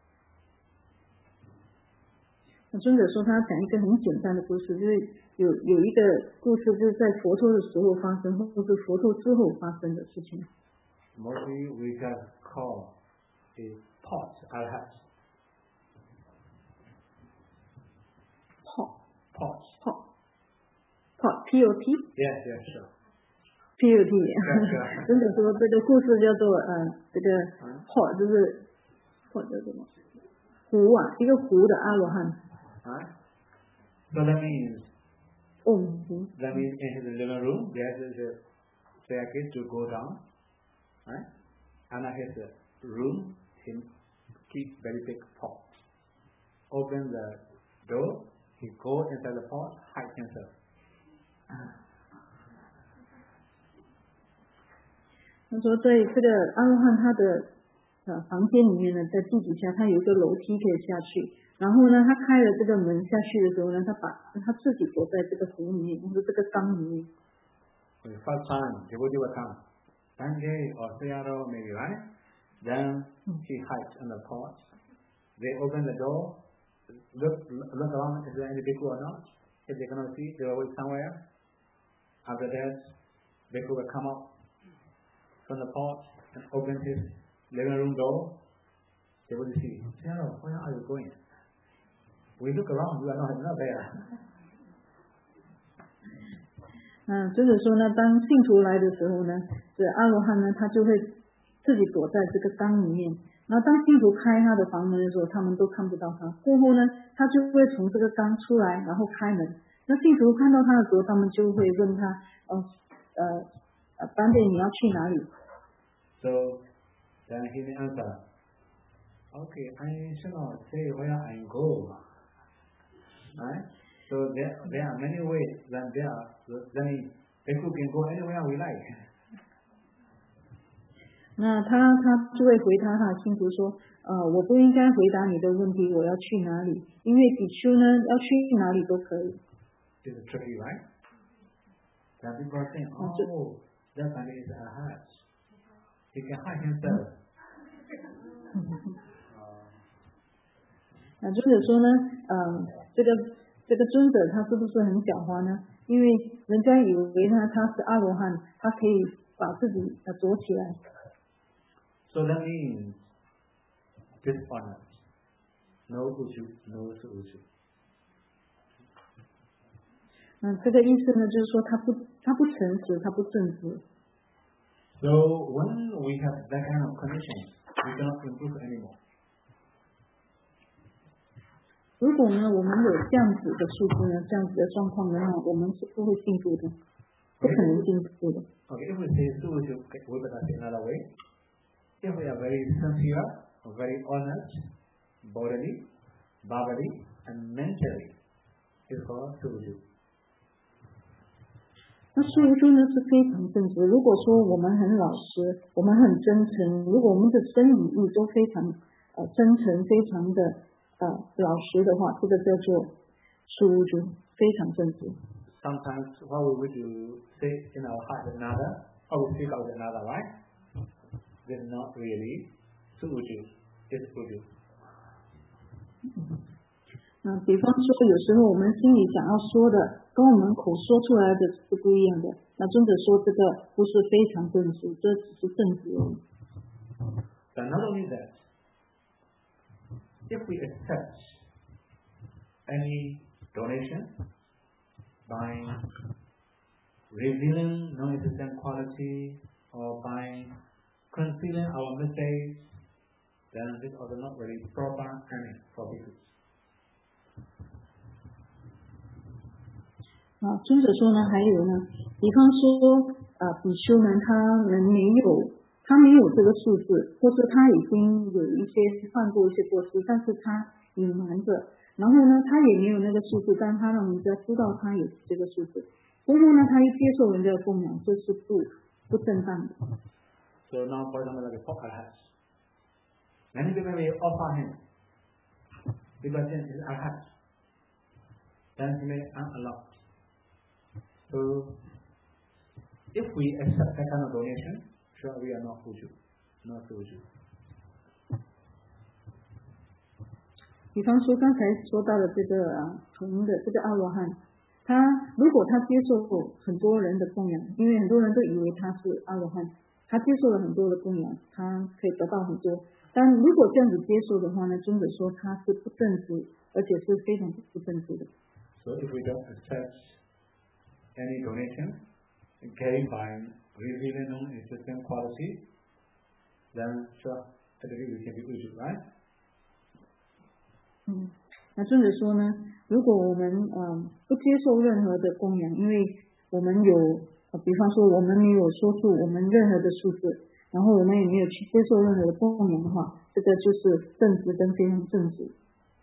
那尊者说他讲一个很简单的故事，就是有一个故事就是在佛陀的时候发生，或是佛陀之后发生的事情。 Mostly we just call a pot arhat. Pot P-O-T? Yes, sure. P-O-T. 尊者说这个故事叫做这个 pot 就是 pot 叫什么？壶一个壶的阿罗汉。 So that means in his living room there is a staircase to go down, right? And in his room he keeps very big pot. Open the door, he goes inside the pot, hide himself. 他说在这个阿罗汉他的房间里面呢，在地底下他有一个楼梯可以下去，然后呢他开了这个门下去的时候呢，他自己躲在这个壶里面，或者这个缸里面。 the first time devotee will come, Sunday or Sayadaw maybe, right? Then he hides on the porch. They open the door, look around, is there any bhikkhu or not? If they cannot see, they will wait somewhere. After that, bhikkhu will come up from the porch and open his living room door. They will see, Sayadaw, where are you going? We look around, you are not there. 就是说呢，当信徒来的时候呢，这阿罗汉呢，他就会自己躲在这个缸里面。然后当信徒开他的房门的时候，他们都看不到他。过后呢，他就会从这个缸出来，然后开门。那信徒看到他的时候，他们就会问他，班贝你要去哪里 ？So then he will answer, okay, I shall not say where I go. Right? So there are many ways then bhikkhu can go anywhere we like. 那他就会回答他的信徒说，我不应该回答你的问题，我要去哪里？因为比丘呢，要去哪里都可以。 This is tricky, right? Then people are saying, oh, that man is a hat. He can hide himself. 就是说呢，这个尊者他是不是很狡猾呢？因为人家以为他是阿罗汉，他可以把自己躲起来。 So that means dishonest. No uju, no suju. 这个意思呢，就是说他不诚实，他不正直。 So when we have that kind of condition, we cannot improve anymore. 如果呢，我们有这样子的素质呢，这样子的状况的话，我们是不会进步的，不可能进步的。 Okay, if we say suju, we better say another way. If we are very sincere, very honest, bodily, verbally, and mentally, it's called suju. 那素珠呢是非常正直。如果说我们很老实，我们很真诚，如果我们的真语意都非常真诚，非常的老实的话，这个叫做素珠，非常正直。 Sometimes what we would do, say in our heart another, or we speak out another, right? This is not really suju, it's suju. 比方说有时候我们心里想要说的，跟我们口说出来的是不一样的。那尊者说这个不是非常正直，这只是正直而已。 But not only that, if we accept any donation by revealing non-existent quality or by concealing our mistakes, then this is also not really proper aiming for bhikkhus. 尊者说呢，还有呢，比方说比丘呢，他没有这个素质，或是他已经有一些犯过一些过失，但是他隐瞒着，然后呢，他也没有那个素质，但他让人家知道他有这个素质，然后呢，他又接受人家的供养，这是不正当的。 So now, for example, like a poker hat. Many people will offer him because this is a hat. Then he may unallow. So, if we accept that kind of donation, sure we are not fuju, not suju. 比方说刚才说到的这个铜的这个阿罗汉，如果他接受过很多人的供养，因为很多人都以为他是阿罗汉，他接受了很多的供养，他可以得到很多。但如果这样子接受的话呢，尊者说他是不正直，而且是非常不正直的。 So if we don't accept any donation carried by revealing non-existent quality, then sure, we can be uju, right? 那尊者说呢，如果我们不接受任何的供养，因为我们有比方说我们没有说出我们任何的数字，然后我们也没有去接受任何的供养的话，这个就是正直跟非常正直。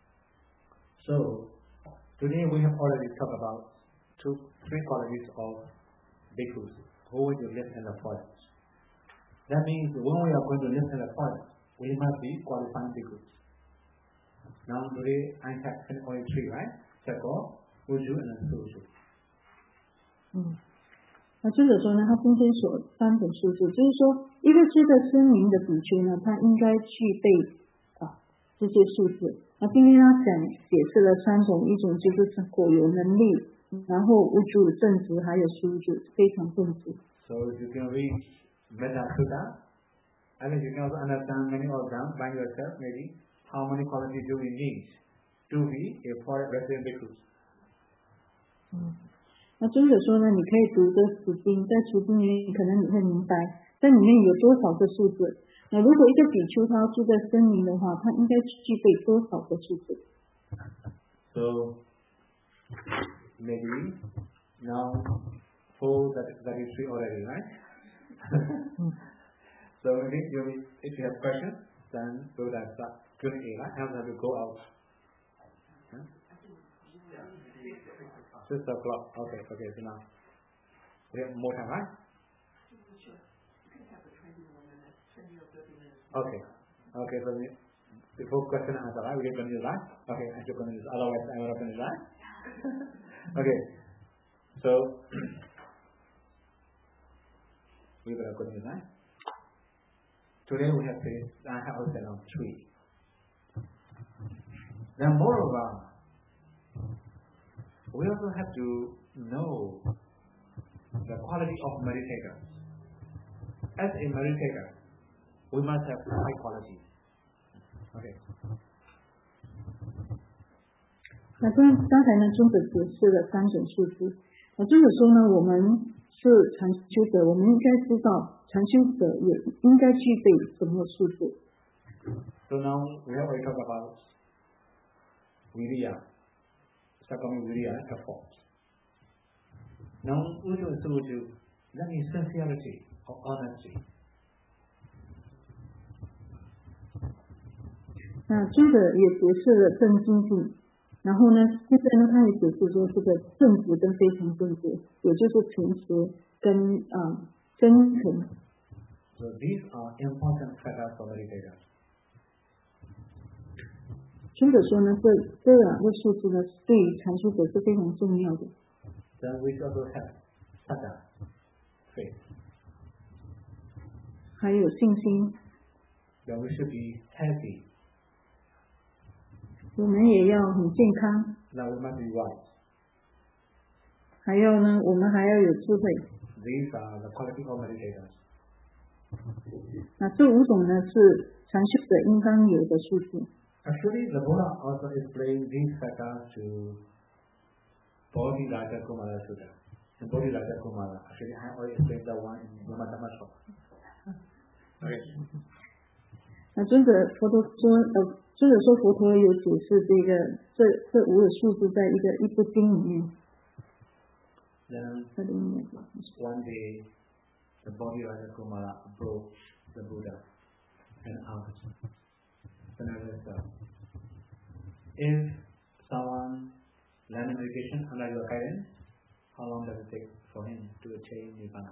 So today we have already talked about three qualities of bhikkhus who will live in the forest. That means when we are going to live in the forest, we must be qualified bhikkhus. Now today I have only three, right? Chako, Uju, and Suju. 那尊者说呢，他今天所3种数字，就是说一个知得声明的比丘呢，他应该具备这些数字。那今天他解释了3种，一种就是果有能力，然后无主正直，还有属主非常正直。 So you can read Metta Sutta, and you can also understand many of them by yourself, maybe how many qualities do we need to be a foreign resident bhikkhu. 那尊者说呢，你可以读这10经，在10经里面可能你会明白，在里面有多少个数字。那如果一个比丘他要住在森林的话，他应该具备多少个数字？ So maybe now full that is free already, right? So if you have questions, then we will start Q&A, right? Have to go out. Huh? 6 o'clock. Okay. So now we have more time, right? Okay. So before question and answer, right? We can continue, right? Okay, I should continue. Otherwise, I will finish, right? Okay. So we will continue, right? Today we have I have said on 3. Then moreover, we also have to know the quality of meditator. As a meditator, we must have high quality. Okay. 那刚才呢，尊者解释了3种数字。尊者说呢，我们是禅修者，我们应该知道禅修者也应该具备什么数字。 So now we have already talked about Viriya, Sakami Viriya effort. Now we will do that is sincerity or honesty. 那尊者也解释了正精进，然后呢，现在呢，他也解释说这个正直跟非常正直，也就是诚实跟真诚。 So these are important factors for meditators. 尊者说呢，这2个数字呢，对于禅修者是非常重要的。 Then we also have saddha, faith. 还有信心。 Then we should be healthy. 我们也要很健康。 Now we must be wise. 还有呢，我们还要有智慧。 These are the quality of meditators. 那这5种呢，是禅修者应当有的数字。 Actually, the Buddha also explained these factors to Bodhiraja Kumara Sutta. In Bodhiraja Kumara, actually I already explained that one in Yamadhamma Shloka. Okay. 那尊者说佛陀有解释这5个数字在一部经里面。 Then one day, the Bodhiraja Kumara approached the Buddha and asked, if someone learns meditation under your guidance, how long does it take for him to attain Nibbana?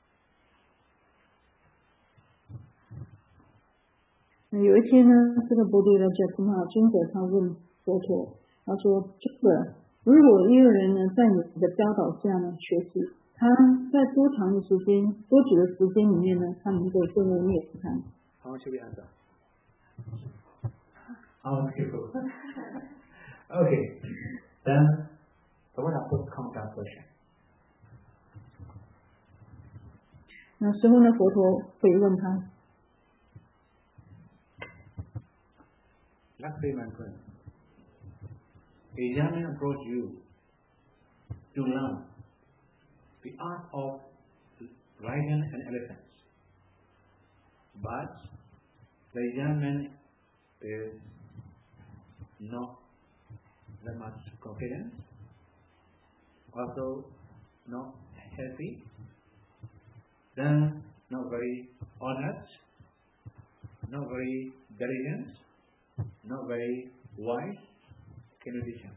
有一天呢，这个波迪拉迦古玛尊者他问佛陀，他说：“尊者，如果一个人呢在你的教导下呢学习，他在多长的时间、多久的时间里面呢，他能够证悟涅槃？” How much should we answer? Okay. Then the Buddha put counter question. 那时候呢，佛陀会问他。 Let's say, my friend, a young man approached you to learn the art of riding an elephant, but the young man is not that much confident, also not healthy, then not very honest, not very diligent, not very wise. Can you teach him?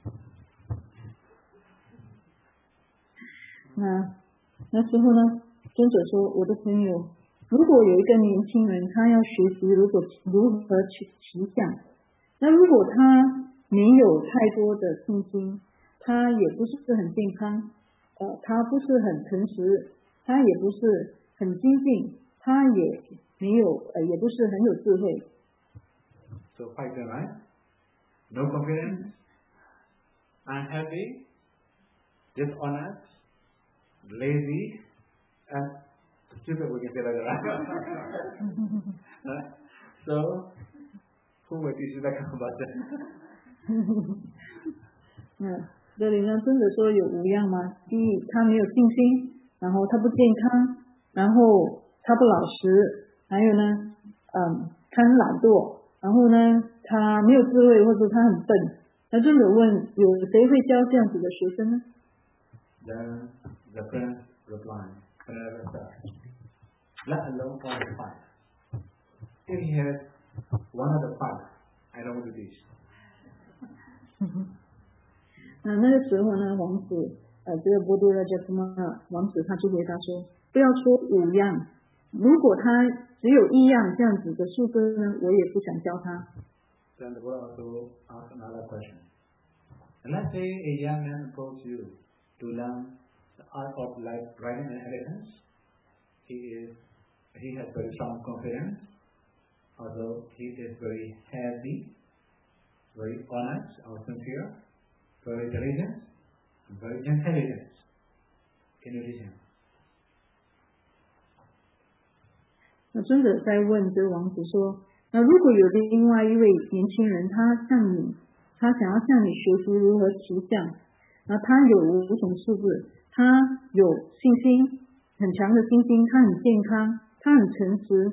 那时候呢，尊者说：“我的朋友，如果有一个年轻人，他要学习如何去骑象，那如果他没有太多的信心，他也不是很健康，他不是很诚实， 他也不是很精进，他也没有也不是很有智慧。 So 5 turn, right? No confidence, unhappy, dishonest, lazy, and stupid. We can say like that. So who will teach you that kind of button? 这里呢，尊者说有5样嘛。第一，他没有信心，然后他不健康，然后他不老实，还有呢，他很懒惰，然后呢，他没有智慧，或者他很笨。那尊者问，有谁会教这样子的学生呢？ Then the prince replied, let alone all the 5. If he has one of the 5, I don't want to teach. 那个时候呢，王子这个波多拉加夫玛王子他就回答说，不要说5样，如果他只有1样这样子的数字呢，我也不想教他。 Then the Buddha also asked another question. And let's say a young man approaches you to learn the art of riding an elephant. He has very strong confidence, although he is very healthy, very honest or sincere, very diligent, very intelligent. Can you teach him? 那尊者在问这个王子说，那如果有另外一位年轻人，他想要向你学习如何骑象，那他有5种素质，他有信心，很强的信心，他很健康，他很诚实，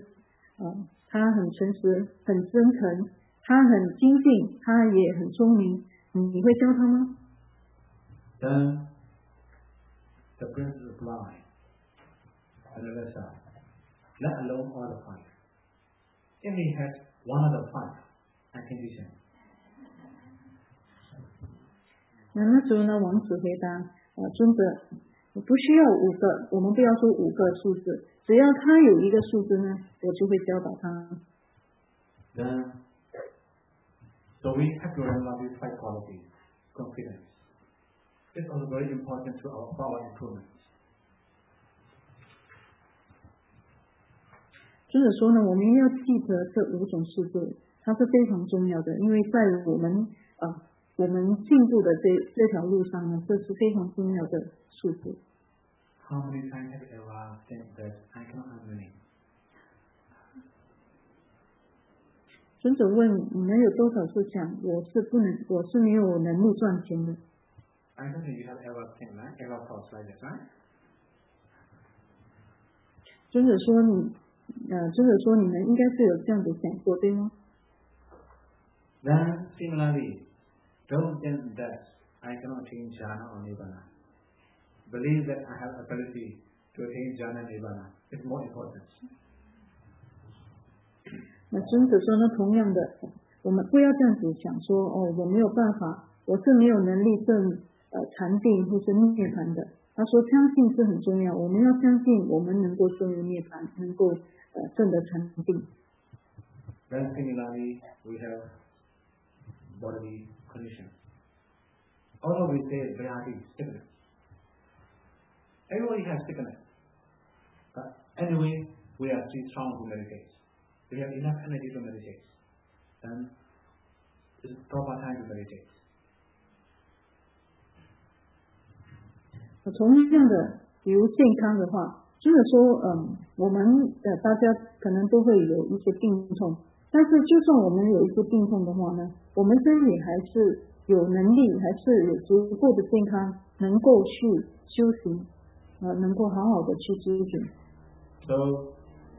很真诚，他很精进，他也很聪明，你会教他吗？ Then the prince replied, let alone all the 5. If he has one of the 5, I can teach him. 那时候呢，王子回答，尊者，不需要5个，我们不要说5个数字，只要他有一个数字呢，我就会教导他。 Then, so we have to remember these 5 qualities. Confidence. It's also very important to our improvement. 尊者说呢，我们要记得这5种数字，它是非常重要的，因为在我们进步的这条路上呢，这是非常重要的数字。 How many times have you ever said that I cannot earn money? 尊者问你们有多少次讲我是没有能力赚钱的？ I don't think you have ever think that, ever thought like that, right? 尊者说你们应该是有这样子想过，对吗？ Then similarly, don't think that I cannot attain jhana or nibbana. Believe that I have ability to attain jhana and nibbana. It's more important. 那尊者说呢，同样的，我们不要这样子想说，我没有办法，我是没有能力证禅定或是涅槃的。他说相信是很重要，我们要相信我们能够证入涅槃，能够证得禅定。 Then similarly, we have bodily condition. Although we say Vyadi, sickness. Everybody has sickness. But anyway, we are still strong to meditate. We have enough energy to meditate. Then it's proper time to meditate. 同样的，比如健康的话，尊者说，我们大家可能都会有一些病痛，但是就算我们有一些病痛的话呢，我们身体还是有能力，还是有足够的健康，能够去修行，能够好好的去咨询。 So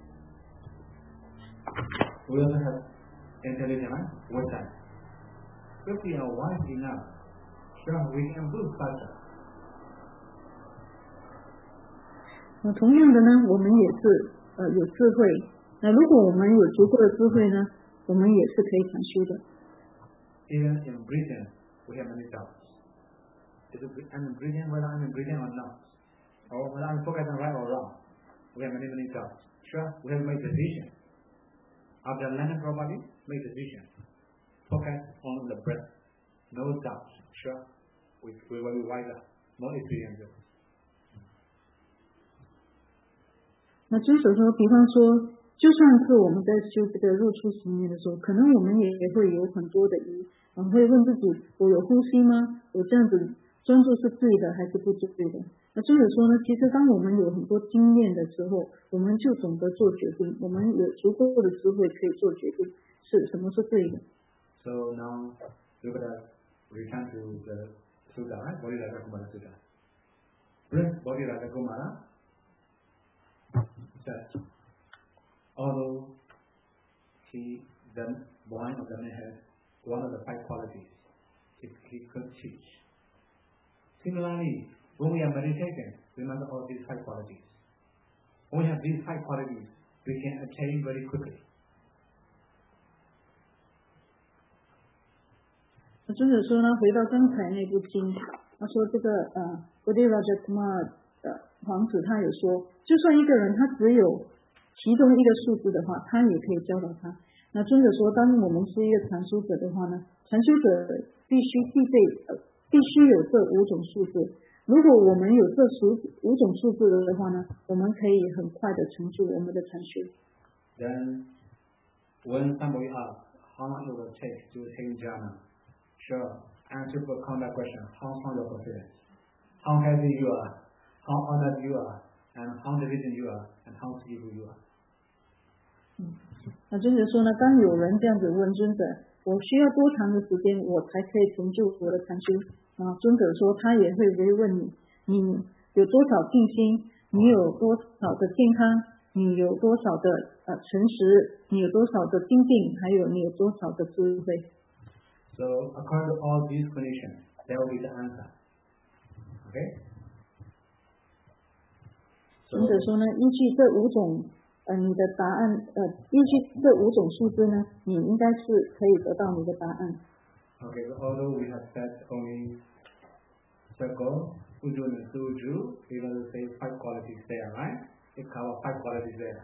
we also have intelligence, wisdom. If we are wise enough, sure we can improve faster. 同样的呢，我们也是有智慧。那如果我们有足够的智慧呢，我们也是可以禅修的。 Even in breathing, we have many doubts. I'm breathing, whether I'm breathing or not, or whether I'm focusing right or wrong. We have many doubts. Sure, we have made decision. After learning properly, make decision. Focus on the breath. No doubts. Sure, we will be wiser, more experienced. 那遵守说，比方说，就算是我们在修这个入出十年的时候，可能我们也会有很多的疑，会问自己：我有呼吸吗？我这样子专注是对的还是不对的？那遵守说呢，其实当我们有很多经验的时候，我们就懂得做决定，我们有足够的智慧可以做决定，是什么是对的。 So now we're gonna return to the Sutta, right? Bodhidharma Kumara Sutta. Bodhidharma Kumara said, although the boy of the man has one of the 5 qualities, he could teach. Similarly, when we are meditating, remember all these 5 qualities. When we have these 5 qualities, we can attain very quickly. 尊者说呢，回到刚才那部经，他说这个Bodhidharma Kumara 皇子他有说，就算一个人他只有其中一个数字的话，他也可以教导他。那尊者说，当我们是一个传输者的话呢，传输者必须有这5种数字。如果我们有这5种数字的话呢，我们可以很快的成就我们的传学。 Then, when somebody asks how long it will take to attain jhana, sure, answer for conduct question: how strong your confidence, how heavy you are, how honored you are, and how diligent you are, and how skillful you are. 那尊者说呢，当有人这样子问尊者，我需要多长的时间我才可以成就我的禅修？尊者说他也会问你，你有多少信心？你有多少的健康？你有多少的诚实？你有多少的精进？还有你有多少的智慧？ So according to all these conditions, there will be the answer. Okay? 尊者说呢，依据这5种你的答案依据这5种数字呢，你应该是可以得到你的答案。 Okay, so although we have said only circle, Uju and Suju, we're going to say 5 qualities there, right? It covers 5 qualities there.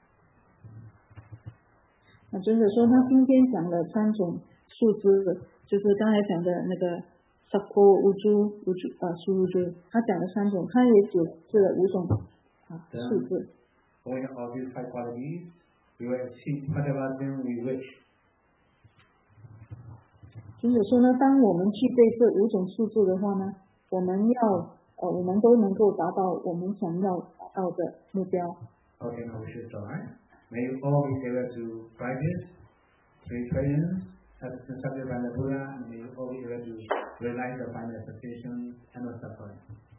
那尊者说他今天讲了3种数字，就是刚才讲的那个 Sako Uju Suju， 他讲了3种，他也解释了5种数字。 When we have all these 5 qualities, we will achieve whatever thing we wish. 尊者说呢，当我们具备这5种数字的话呢，我们都能够达到我们想要达到的目标。 Okay, now we should start, right? May you all be able to practice 3 traditions as instructed by the Buddha, and may you all be able to realize the final expectation and the suffering.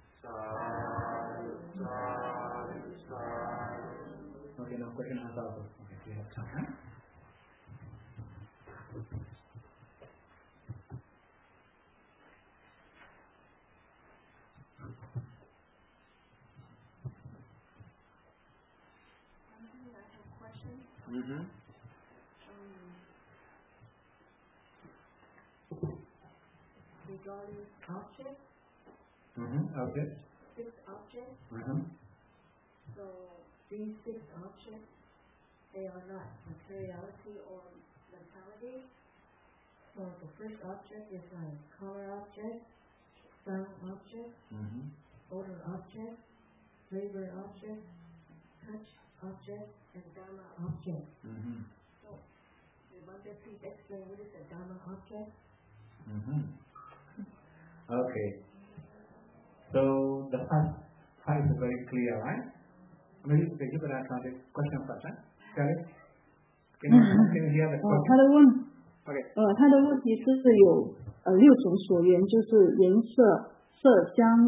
Okay, now question and answer. Okay, we have time, right? Mm-hmm. Regarding objects. Objects. 6 objects. So these 6 objects, they are not materiality or mentality. So the first object is like color object, sound object, odor object, flavor object, touch object, and Dharma object. So you want to please explain what is a Dharma object? Okay. So the first part is very clear, right? Maybe you could answer the question first, right? Shall Can you hear the question? 他的问题是有6种所缘，就是颜色、色香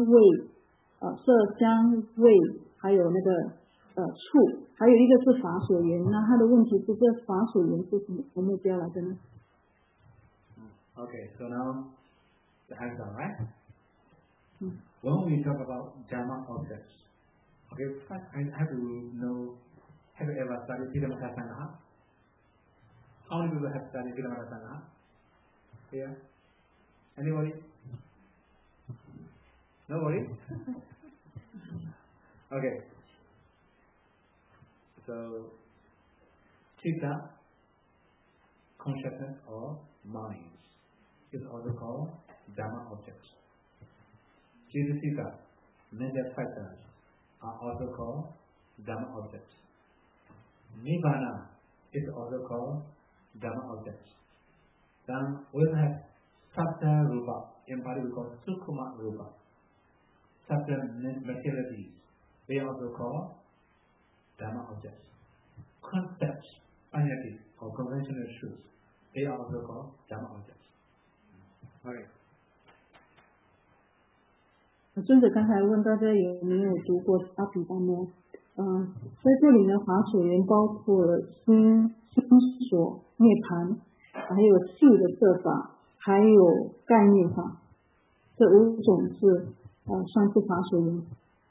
味，还有那个触，还有一个是法所缘。那他的问题是这法所缘是什么目标来的呢？ Okay, so now the answer, right? When we talk about Dharma objects, okay, first I have to know, have you ever studied Siddhamata Sangha? How many people have studied Siddhamata Sangha? Here? Anybody? Nobody? Okay. So, Chitta, consciousness or mind, is also called Dharma objects. Cetasika, mental factors, are also called Dhamma objects. Nibbana is also called Dhamma objects. Then we have Sattva Rupa. In Pali we call Sukkuma Rupa. Sattva materialities. They are also called Dhamma objects. Concepts, finalities, or conventional truths. They are also called Dhamma objects. Okay. 尊者刚才问大家有没有读过阿毗达摩？在这里呢，法所缘包括了心所、涅槃，还有细的色法，还有概念法，这5种是算是法所缘。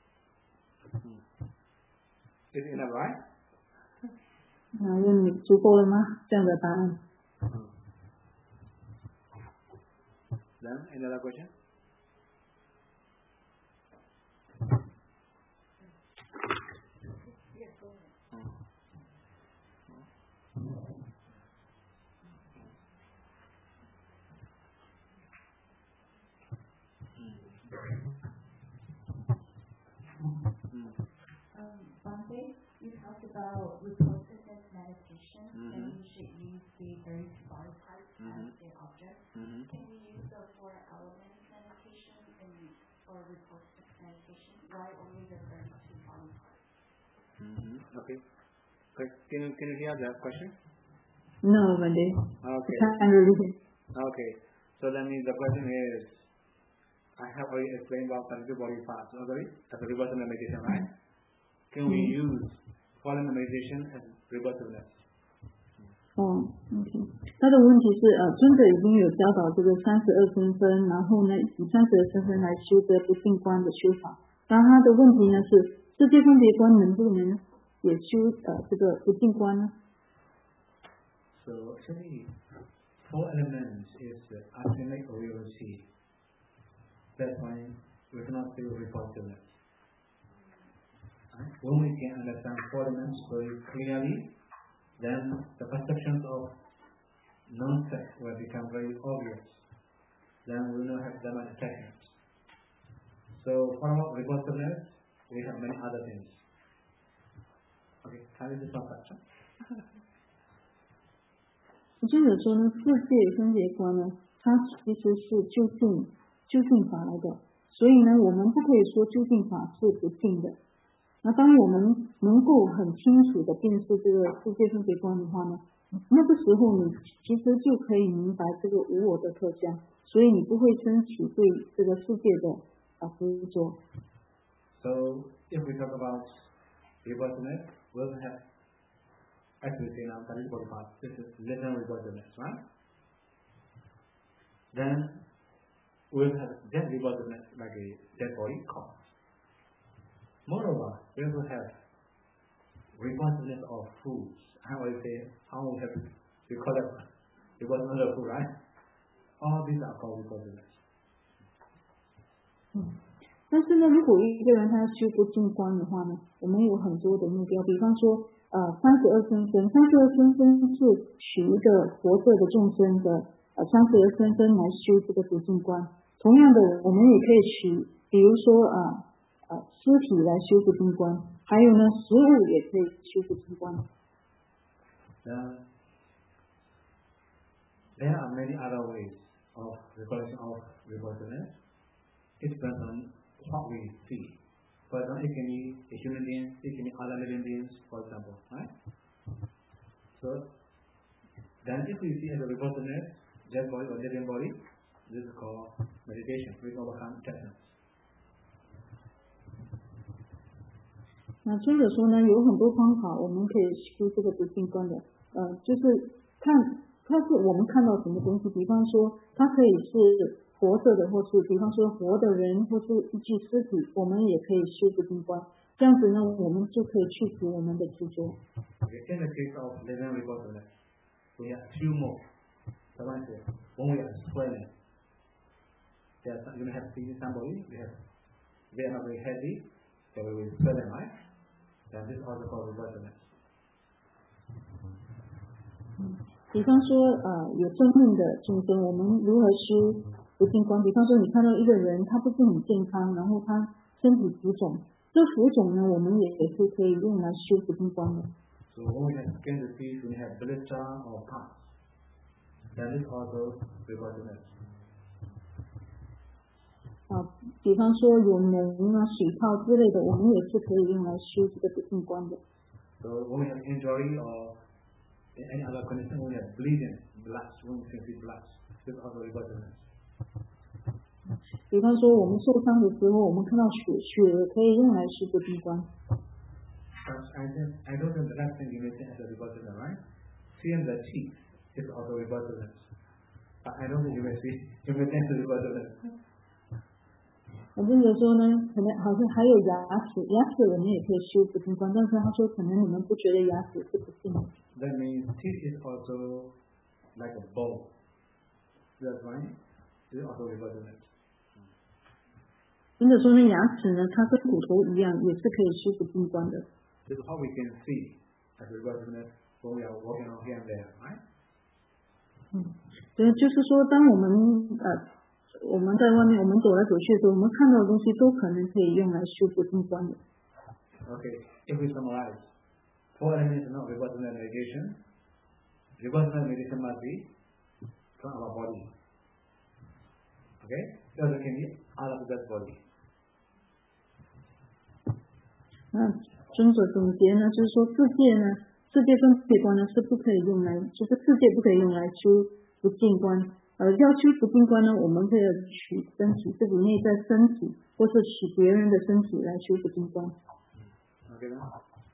Is it enough, right? 问你足够了吗？这样的答案。 Then another question. You talked about repulsiveness meditation, and we should use the 32 body parts as the object. Can we use the 4 elements meditation for repulsive meditation? Why only the 32 body parts? Okay. Can you hear that question? No, Wendy. Okay. Can't really. Okay. So that means the question is, I have already explained about 32 body parts, okay? As a reversal meditation, right? Can we use following meditation as reversiveness? OK。他的问题是，尊者已经有教导这个32身分，然后呢，以32身分来修得不净观的修法。然后他的问题呢是，世界分别观能不能也修这个不净观呢？ So actually, 4 elements is the ultimate reality. That's why we cannot do repulsiveness. When we can understand 4 elements very clearly, then the perceptions of non-self will become very obvious. Then we will not have Dhamma attachments. So for our repulsiveness, we have many other things. Okay, can we do some question? 尊者说呢，世界分别观呢，它其实是究竟法来的，所以呢，我们不可以说究竟法是不净的。那当我们能够很清楚的辨识这个世界分别观的话呢，那个时候你其实就可以明白这个无我的特相，所以你不会升起对这个世界的执着。 So if we talk about repulsiveness, we'll have, as we say now, 32 body parts. This is latent repulsiveness, right? Then we'll have dead repulsiveness, like a dead body cause. Moreover, we also have repulsiveness of foods. How we have we call it repulsiveness of food, right? All these are called repulsiveness. 但是呢，如果一个人他修不净观的话呢，我们有很多的目标，比方说32身分是取一个活着的众生的32身分来修这个不净观。同样的，我们也可以取，比如说尸体来修不净观，还有呢，食物也可以修不净观。 There are many other ways of recollection of repulsiveness. It depends on what we see. For example, it can be a human being, it can be other living beings, for example, right? So, then if we see as a repulsiveness, dead body or living body, this is called meditation, which overcomes attachment. 那尊者说呢，有很多方法我们可以修这个不净观的，就是看它是我们看到什么东西，比方说它可以是活着的，或是比方说活的人，或是一具尸体，我们也可以修不净观。这样子呢，我们就可以去除我们的执着。 In the case of living repulsiveness, we have 2 more. When we are swelling, you may have seen somebody, they are not very heavy, they will be swelling, right? Then this is also called repulsiveness. 比方说有生命的众生，我们如何修不净观？比方说你看到一个人，他不是很健康，然后他身体浮肿， 这浮肿呢，我们也是可以用来修福金光的。 So when we have skin disease, when we have blister or pus, that is also reversible. 比方说有脓啊、水泡之类的，我们也是可以用来修这个福金光的。 So when we have injury or any other condition, when we have bleeding, blood, when we can see blood, this is also reversible. 比方说我们受伤的时候，我们看到血也可以用来修福金光。 But I don't think the last thing you may say as a reversible, right? Seeing the teeth is also reversible. But I don't think you may think it's reversible. 反正有时候呢，可能好像还有牙齿我们也可以修福金光，但是他说可能你们不觉得牙齿是不幸的。 That means teeth is also like a bone. That's right. It is also reversible. 或者说呢，牙齿呢，它跟骨头一样，也是可以修福金光的。 This is how we can see as reversible when we are walking around here and there, right? 所以就是说，当我们在外面，我们走来走去的时候，我们看到的东西都可能可以用来修福金光的。 Okay, if we summarize, 4 elements of reversible medication. Reversible medication must be from our body. Okay, the other can be out of that body. 尊者总结呢，就是说世界分别观呢是不可以用来，就是世界不可以用来修福金观。要修福金观呢，我们可以取身体自己内在身体，或是取别人的身体来修福金光。 Okay, then?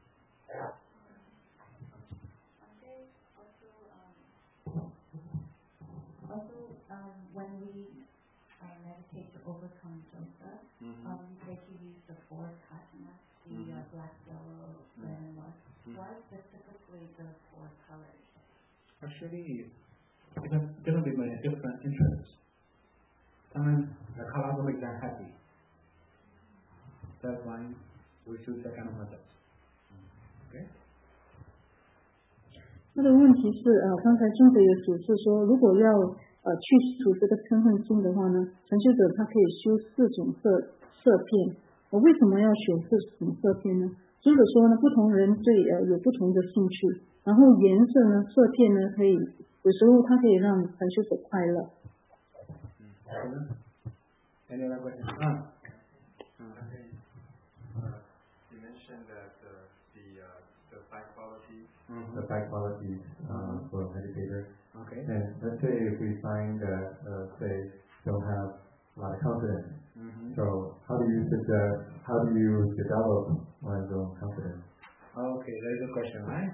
When we meditate to overcome dosa, we try to use the 4 katana, the black, yellow, red, and white. Why specifically the 4 colors? Actually, it has generally been different interests. Sometimes the color will make them happy. That's why we choose that kind of method. Okay? 他的问题是，刚才尊者有解释说，如果要去除这个嗔恨心的话呢，成就者他可以修4种色片。为什么要选4种色片呢？尊者说呢，不同人对有不同的兴趣，然后颜色呢、色片呢，可以有时候它可以让成就者快乐。 Any other questions? You mentioned that the 5 qualities, The 5 qualities for a meditator. Okay. And let's say if we find that, say, don't have a lot of confidence. So how do you develop one's own confidence? Okay, very good question, right?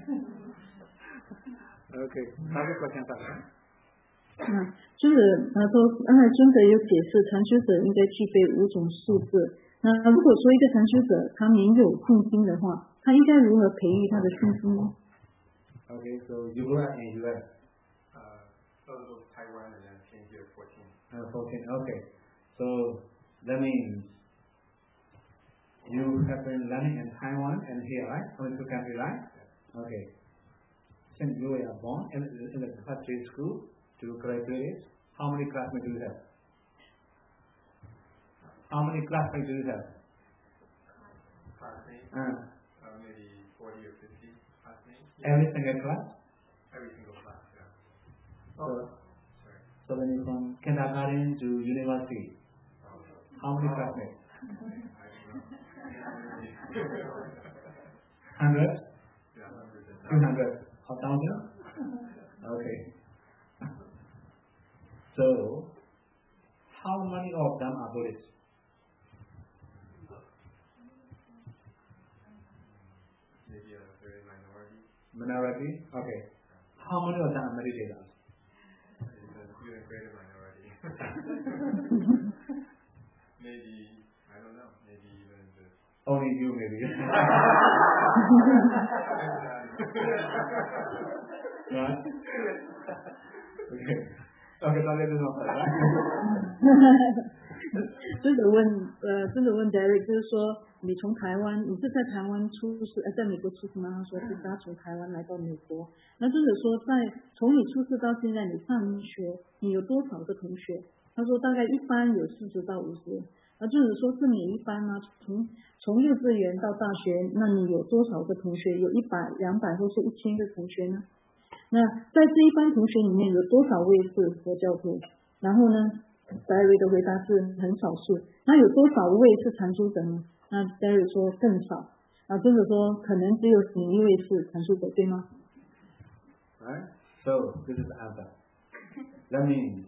Okay, another question, right? 尊者他说，刚才尊者有解释，禅修者应该具备5种素质。那如果说一个禅修者他没有信心的话，他应该如何培育他的信心呢？ Okay, so you grew up in US. So Taiwan and then came here 14. 14, okay. So that means you have been learning in Taiwan and here, right? Only 2 countries, right? Okay. Since you were born in the country school to graduate, how many classmates do you have? How many classmates do you have? Classmates? Maybe 40 or 50 classmates. Every single class? Every single class, yeah. So when you from kindergarten to university, how many classmates? 100? Yeah, 200? 1,000? Okay. So, how many of them are Buddhists? maybe a very minority. Minority? Okay. How many of them are meditators? It's an even greater minority. Maybe, I don't know, maybe even just... Only you, maybe. Right? Okay. Okay, so let us know. 尊者问 Derek， 就是说你从台湾，你是在台湾出世，在美国出生吗？他说是他从台湾来到美国。那尊者说，从你出世到现在，你上学，你有多少个同学？他说大概一般有40到50。 就是说是每一班呢，从幼稚园到大学，那你有多少个同学？有100、200或是1000个同学呢？那在这一班同学里面有多少位是佛教徒？然后呢 ，Barry 的回答是很少数。那有多少位是禅修者呢？那 Barry 说更少。真的说可能只有你一位是禅修者，对吗？ Right? So this is the answer. That means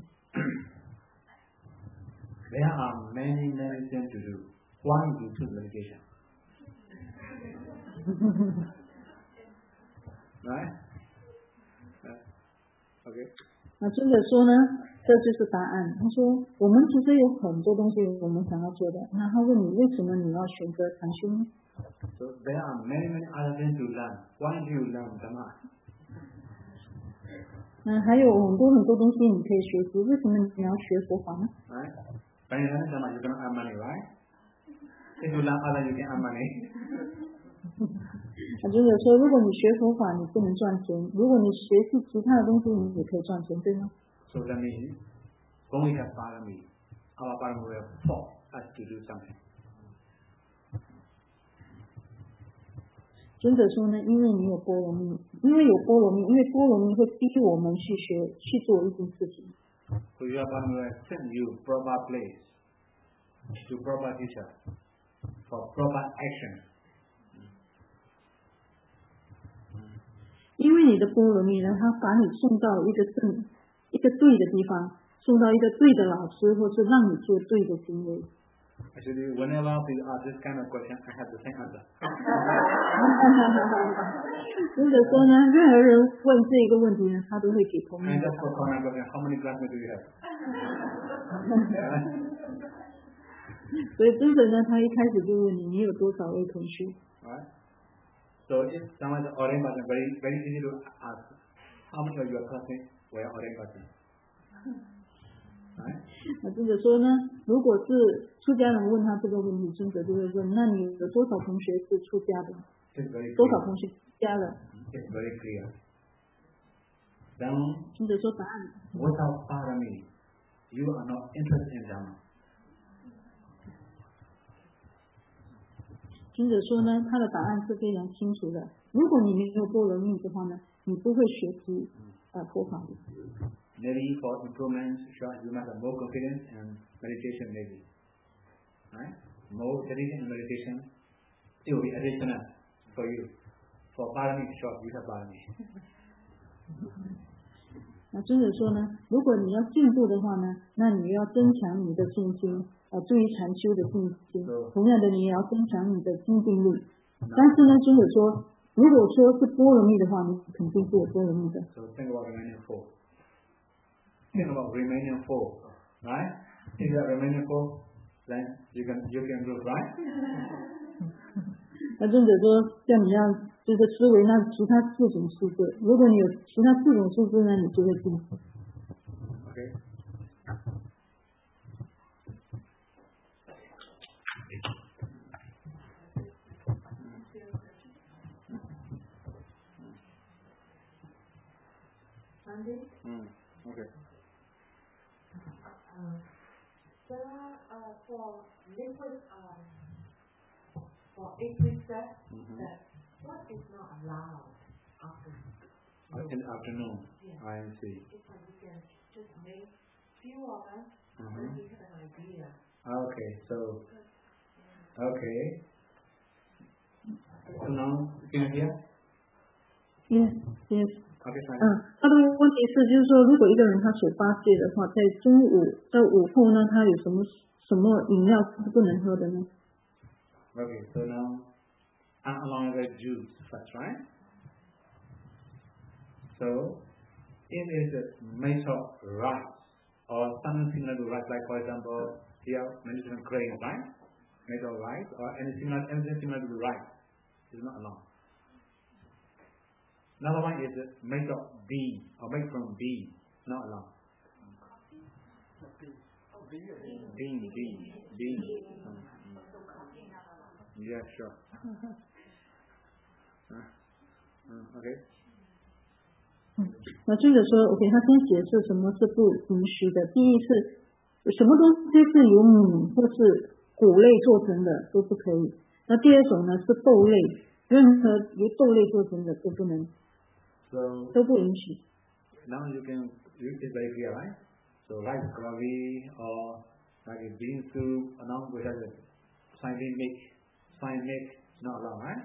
there are many things to do. Why you choose meditation? Right? Okay. 真的说呢，这就是答案。他说我们其实有很多东西我们想要做的。那他问你为什么你要选择禅修呢？ So there are many other things to learn. Why do you learn Dhamma? 还有很多东西你可以学习，为什么你要学佛法呢？ Right? When you learn Dhamma, you cannot earn money, right? If you learn other, you can earn money. 就是说，如果你学佛法，你不能赚钱；如果你学习其他的东西，你也可以赚钱，对吗？ So that means when we have parami, our parami will force us to do something. 尊者说呢，因为你有波罗蜜，因为波罗蜜会逼我们去做一件事情。 So your parami will send you proper place to proper teacher for proper action. 因为你的波罗蜜呢，他把你送到一个对的地方，送到一个对的老师，或是让你做对的行为。 Actually, whenever people ask this kind of question, I have the same answer. 尊者说呢，任何人问这个问题呢，他都会给同样 And 的 just 答 for 案。 common question, how many classmates do you have? 所以尊者呢，他一开始就问你有多少位同学？ Right? So if someone is an ordinary person, very easy to ask, how many of your classmates were ordinary person? Right? 尊者说呢，如果是出家人问他这个问题，尊者就会问：那你有多少同学是出家的？ It's very 多少 clear. 同学出家了？ It's very clear. Then, 尊者说答案。 without parami, you are not interested in Dhamma. 尊者说呢，他的答案是非常清楚的。如果你没有波罗蜜的话呢，你不会学习佛法。 Maybe for improvement, sure, you must have more confidence and meditation maybe. Right? More dedication and meditation, it will be additional for you. For parami, sure, you have parami. 尊者说呢，如果你要进步的话呢，那你要增强你的信心，对于禅修的信心。同样的，你也要增强你的精进力。但是呢，尊者说，如果说是波罗蜜的话，你肯定是有波罗蜜的。 So think about remaining 4. Think about remaining 4, right? If you are remaining 4, then you can do it, right? 尊者说，像你要就是思维那其他4种数字，如果你有其他4种数字呢，你就会进步。 Okay. Sunday? Okay. There are for liquid for 8 weeks that what is not allowed after In the afternoon, Yeah. I see. if you can just make few of them then we have an idea. Okay, so, okay. So now, can you hear? Yes, yes. Okay, fine. 他的问题是，就是说，如果一个人他手发泄的话，在午后呢，他有什么饮料是不能喝的呢？ Okay, so now, along with juice first, right? So, if it is made of rice, or something similar to rice, like for example, here, medicinal grain, right? Made of rice, or anything similar to rice, is not allowed. Another one is made of bean, or made from bean, not allowed. Bean. Yeah, sure. Okay. 那尊者说 ，OK， 他先解释什么是不允许的。第一是什么东西是由米或是谷类做成的都不可以。那第二种呢是豆类，任何由豆类做成的都不能， So 都不允许。 now it's very clear, right? So rice gravy or like a bean soup, or now we have the soy milk, not allowed, right?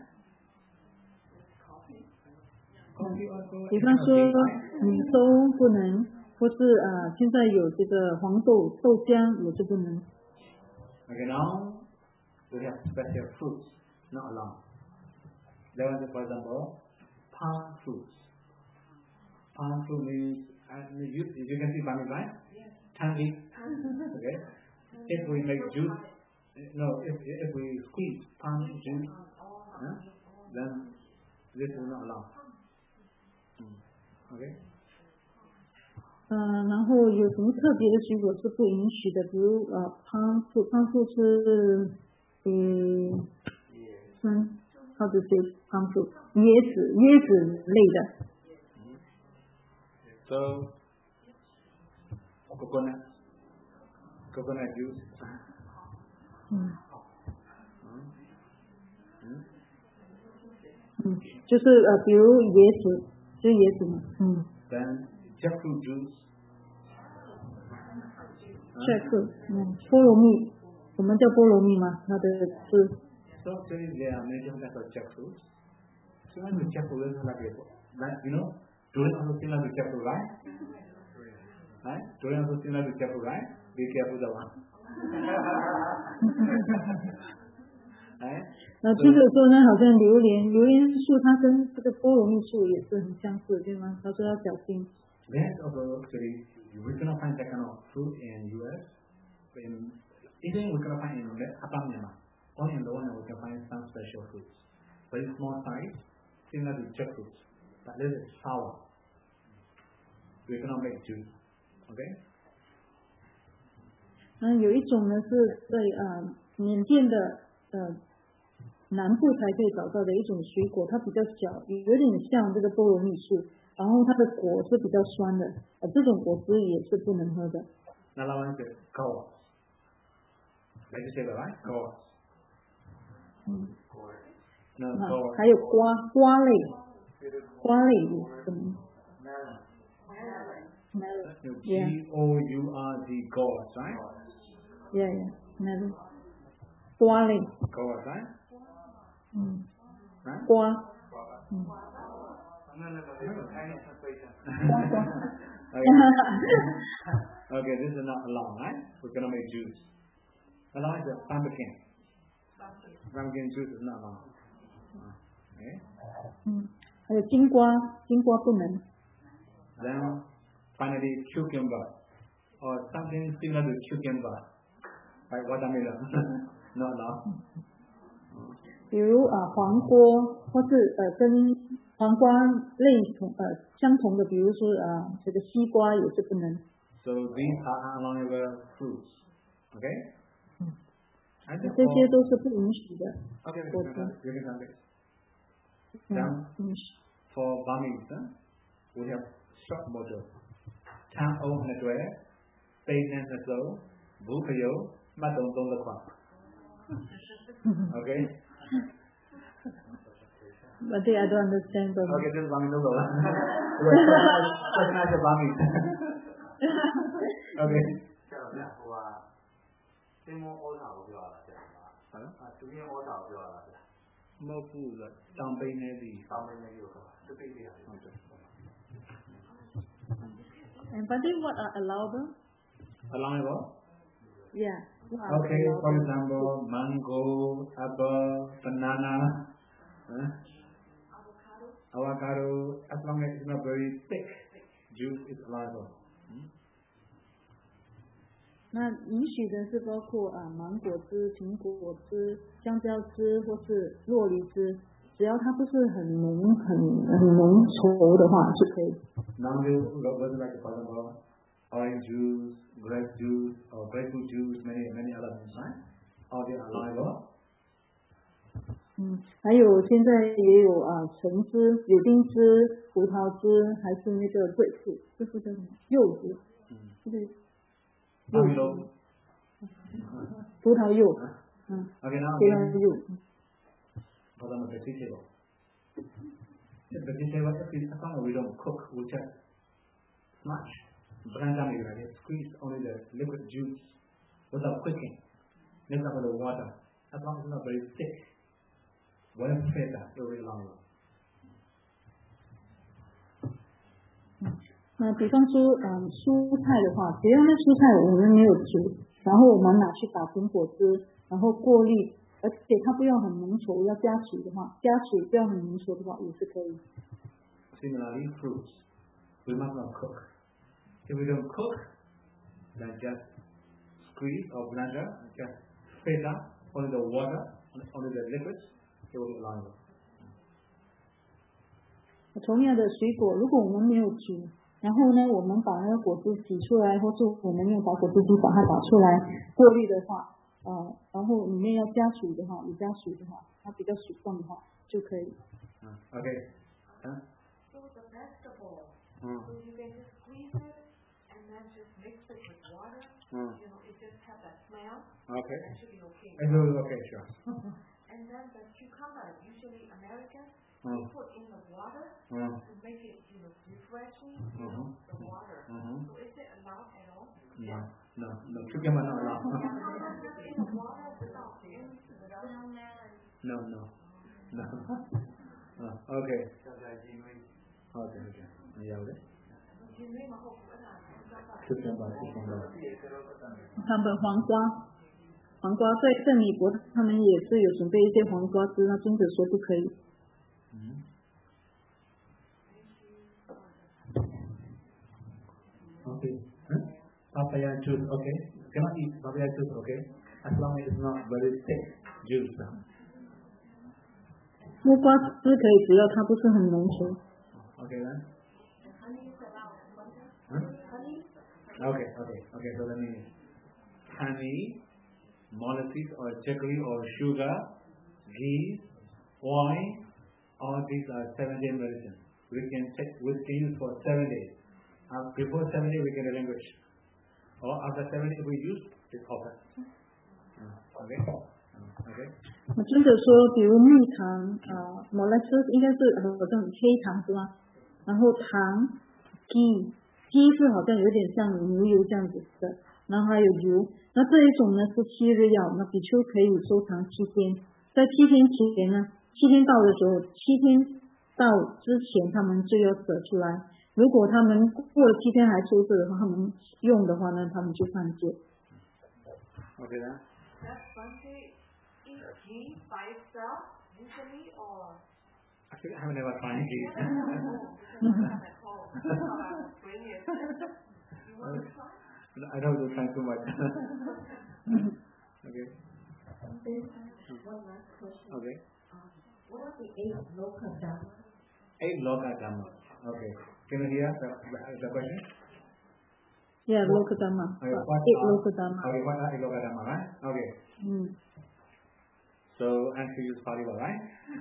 Coffee also. 比方说米粥不能，或是现在有这个黄豆浆也是不能。 Okay, now we have special fruits, not allowed. There was, for example, palm fruits. Palm fruit means, you can see palm, right? Tangy. Okay. If we make juice, if we squeeze palm juice, then this is not allowed. Okay. 然后有什么特别的水果是不允许的？比如palm fruit 是how to say palm fruit 椰子类的。 So coconut juice. 就是比如椰子，就是椰子嘛。 Then jackfruit juice. jackfruit，菠萝蜜，我们叫菠萝蜜嘛，它的是。 So actually there are many different types of jackfruit. So when we jackfruit is like durian also similar to jackfruit, right? Right? Durian also similar to jackfruit, right? Be careful that one. Right? 听者说呢，好像榴莲树它跟这个菠萝蜜树也是很相似，对吗？他说要小心。 There's also actually we cannot find that kind of fruit in US. Even we cannot find in Upper Myanmar. Only in the one we can find some special fruits. Very small size, similar to jackfruit. But this is sour. We cannot make juice. Okay? 有一种呢是在缅甸的南部才可以找到的一种水果，它比较小，有点像这个菠萝蜜树，然后它的果是比较酸的，这种果汁也是不能喝的。 Another one is gourd. Vegetable, right? Gourd. No, gourd. 还有瓜类也不能。 Gourd, right? Yeah, melon. 瓜类。 Gourd, right? 瓜。 Okay, this is not allowed, right? We're gonna make juice. Allowed is pumpkin. Pumpkin juice is not allowed. Okay. 还有金瓜不能。 Then finally cucumber or something similar to cucumber, like watermelon. No, no. 比如黄瓜，或是跟黄瓜相同的，比如说这个西瓜也是不能。 So these are allowable fruits. Okay? 这些都是不允许的。 Okay, you can come back. Then for Burmese, we have short bottle. Tang O Netwe, Pay Netwe, Bukayo, Matong Dong the Kwak. Okay? But I don't understand. Okay, this is Burmese no problem. Recognize the Burmese. Okay. သင်္ဘောဩဇာကိုပြောတာဆရာ။သူရင်းဩဇာကိုပြောတာဆရာ။မဟုတ်ဘူးလားတောင်ပိန်းနေသည်တောင်ပိန်းနေသည်ကိုပြောတာ။သူသိတယ်ဟုတ်တယ် And but then what are allowable? Allowable? Yeah. Okay, for example, mango, apple, banana, avocado, as long as it's not very thick, juice is allowable. 那允许的是包括芒果汁、苹果汁、香蕉汁或是洛梨汁，只要它不是很浓稠的话是可以。 Now we go like for example, orange juice, grape juice, or grapefruit juice, many other things, right? All they are allowable. 还有现在也有橙汁、柳丁汁、葡萄汁，还是那个grapefruit，这是叫什么？柚子，对。 Amilo. 葡萄柚。 Okay, now 葡萄柚。 for the vegetable. The vegetable, as long as we don't cook, we just smash, blend them together, squeeze only the liquid juice without cooking. Mix up with the water. As long as it's not very thick, when it's fed it will be longer. 那比方说，蔬菜的话，只要那蔬菜我们没有煮，然后我们拿去打成果汁，然后过滤，而且它不要很浓稠，要加水的话，加水不要很浓稠的话也是可以。 Similarly, fruits, we must not cook. If we don't cook, then just squeeze or blender, just filter only the water, only the liquids, it will be longer. 同样的水果，如果我们没有煮，然后呢，我们把那个果汁挤出来，或是我们用打果汁机把它打出来，过滤的话，然后里面要加水的话，有加水的话，它比较水状的话就可以。 Okay. So the vegetable, so you can just squeeze it and then just mix it with water. You know, it just have that smell. Okay. That should be okay. It will be okay, sure. And then the cucumber, usually American, they put in the water to make it, you know, refreshing, you know, the water. So is it allowed at all? No, cucumber not allowed. In the water without No. Okay. Okay. Yeah. Cucumber. 他们黄瓜在美国他们也是有准备一些黄瓜汁，那尊者说不可以。 Okay. Papaya juice, okay. Cannot eat papaya juice, okay. As long as it's not very thick juice. 木瓜汁可以，只要它不是很浓稠。 Okay then. honey is allowed. Honey? Okay. So let me honey, molasses or jaggery or sugar, ghee, oil, all these are 7-day medicine. We can use for 7 days. Before 7 days we can relinquish. Or after 7 days we use, it's open. Okay. 那尊者说，比如蜜糖molasses 应该是好像黑糖是吗？然后糖 ghee 是好像有点像牛油这样子的，然后还有油。那这一种呢是7日药，那比丘可以收藏7天，在7天前呢，7天到的时候，7天到之前他们就要舍出来。如果他们过了7天还收着的话，他们用的话呢，他们就犯戒。 Okay then. That Sunday eat ghee by itself usually or? Actually, I have never tried ghee. Bring it. You want to try? I don't want to try too much. Okay. One last question. Okay. What are the 8 loka dhamma? 8 loka dhamma. Okay. Can you hear the question? Yeah, loka dhamma. 8 loka dhamma. Okay, what are 8 loka dhamma, right? Okay. So, answer use Pali word, right?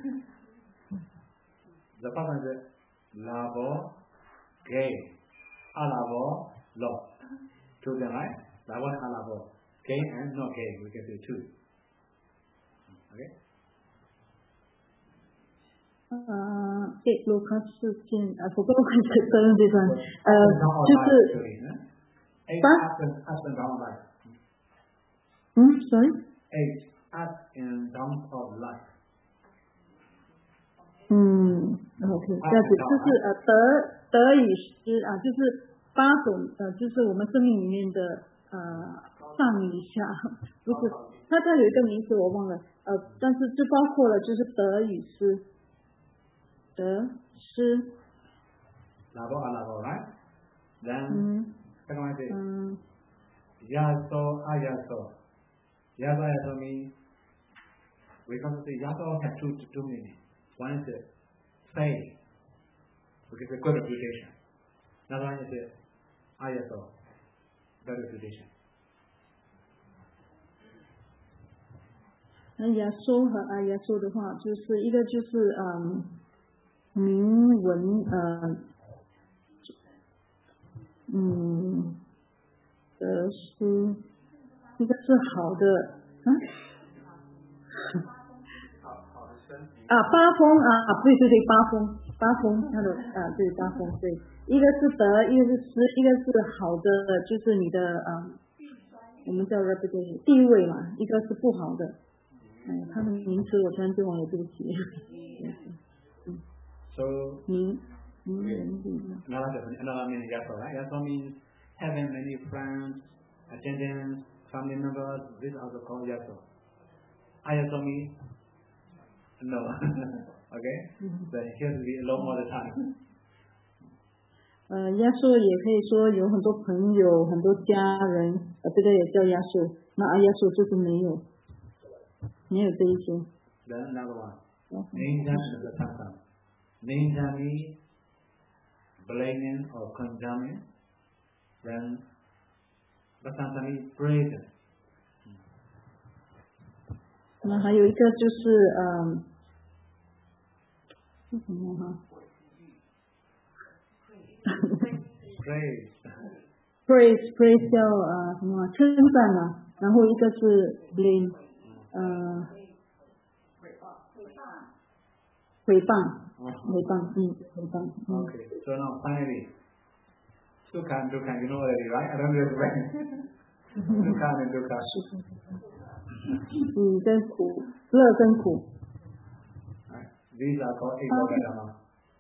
The first one is labo, gain. Alabo, loss. Two of them, right? Labo and alabo. Gain and not gain. We can say 2. Okay? 8 loka 事件I forgot what is the term this one. 就是 8 ups and downs of life. Sorry? 8 ups and downs of life. OK， 这样子就是得与失就是8种就是我们生命里面的上与下，不是它有一个名词我忘了但是就包括了就是得与失，得失。 Labo alabo, right? Then second one is yaso ayaso. Yaso ayaso means we can say yaso has two meanings. One is fame, which is a good reputation. Another one is ayaso, bad reputation. 那亚说和阿亚说的话，就是一个就是名闻得书，一个是好的八风对，八风它的对八风对，一个是得，一个是失，一个是好的，就是你的我们叫 reputation 地位嘛，一个是不好的，它的名词我突然就忘了，对不起。 So another meaning yaso, right? Yaso means having many friends, attendants, family members. This is also called yaso. Ayaso means no. Okay? So here to be alone all the time. 亚述也可以说有很多朋友、很多家人，这个也叫亚述。那亚述就是没有这一些。 Then another one. Ninja is the Tantam. Ninja means blaming or condemning. Then the Tantam is praising. 那还有一个就是是什么哈？praise 叫什么称赞嘛，然后一个是 blame 诽谤。 Okay, so now finally, Sukha and Dukha, you know already, right? I don't know the way. Sukha and Dukha. 喜跟苦，乐跟苦。 These are called Ekabodhana.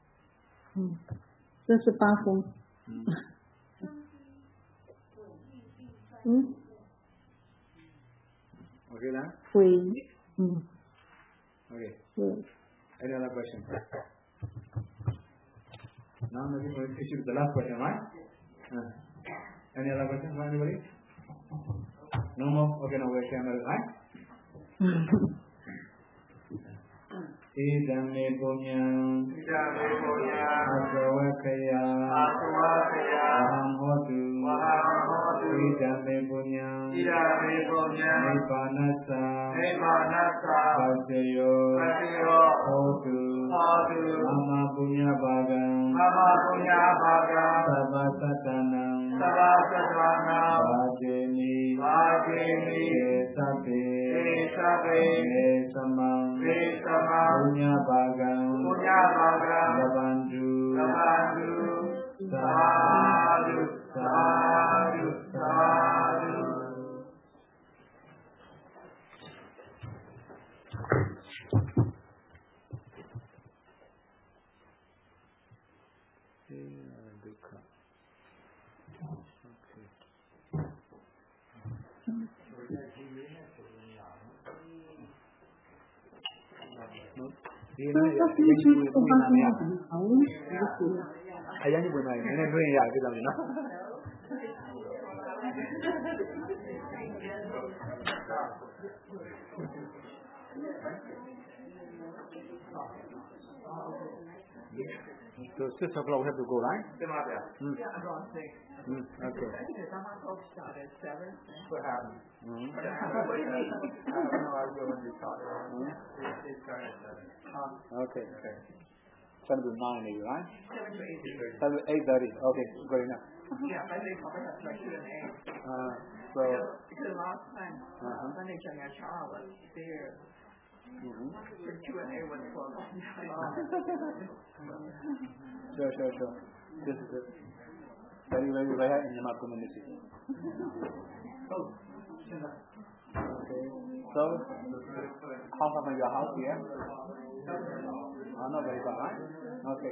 这是八风。 Okay, then? Okay. Any other question? Now maybe we'll issue the last question, right? Any other questions from anybody? No more? Okay, now we'll share it, right? Idame punyam asawakaya aham hotu idame punyam nipanasa vaseyo hotu mama punya bagam sabasatanam vajeni kesape samam punya bagam labandu sadu sadu sadu. Ayan ni buena ini, ini dua yang kita mana? So 6 o'clock we have to go, right? Yeah, around 6. Okay. The summer talk started at 7. What happened? I have no idea when we started. It started at 7. Okay. 7 to 9 maybe, right? 7 to 8:30. 7 to 8:30. Okay, good enough. Yeah, but they probably have like Q&A. Because last time, when they Chang Chara was there, the Q&A was for a long time. Sure. This is good. Very rare in our community. Okay. So, how far from your house here? Not very far, right? Okay.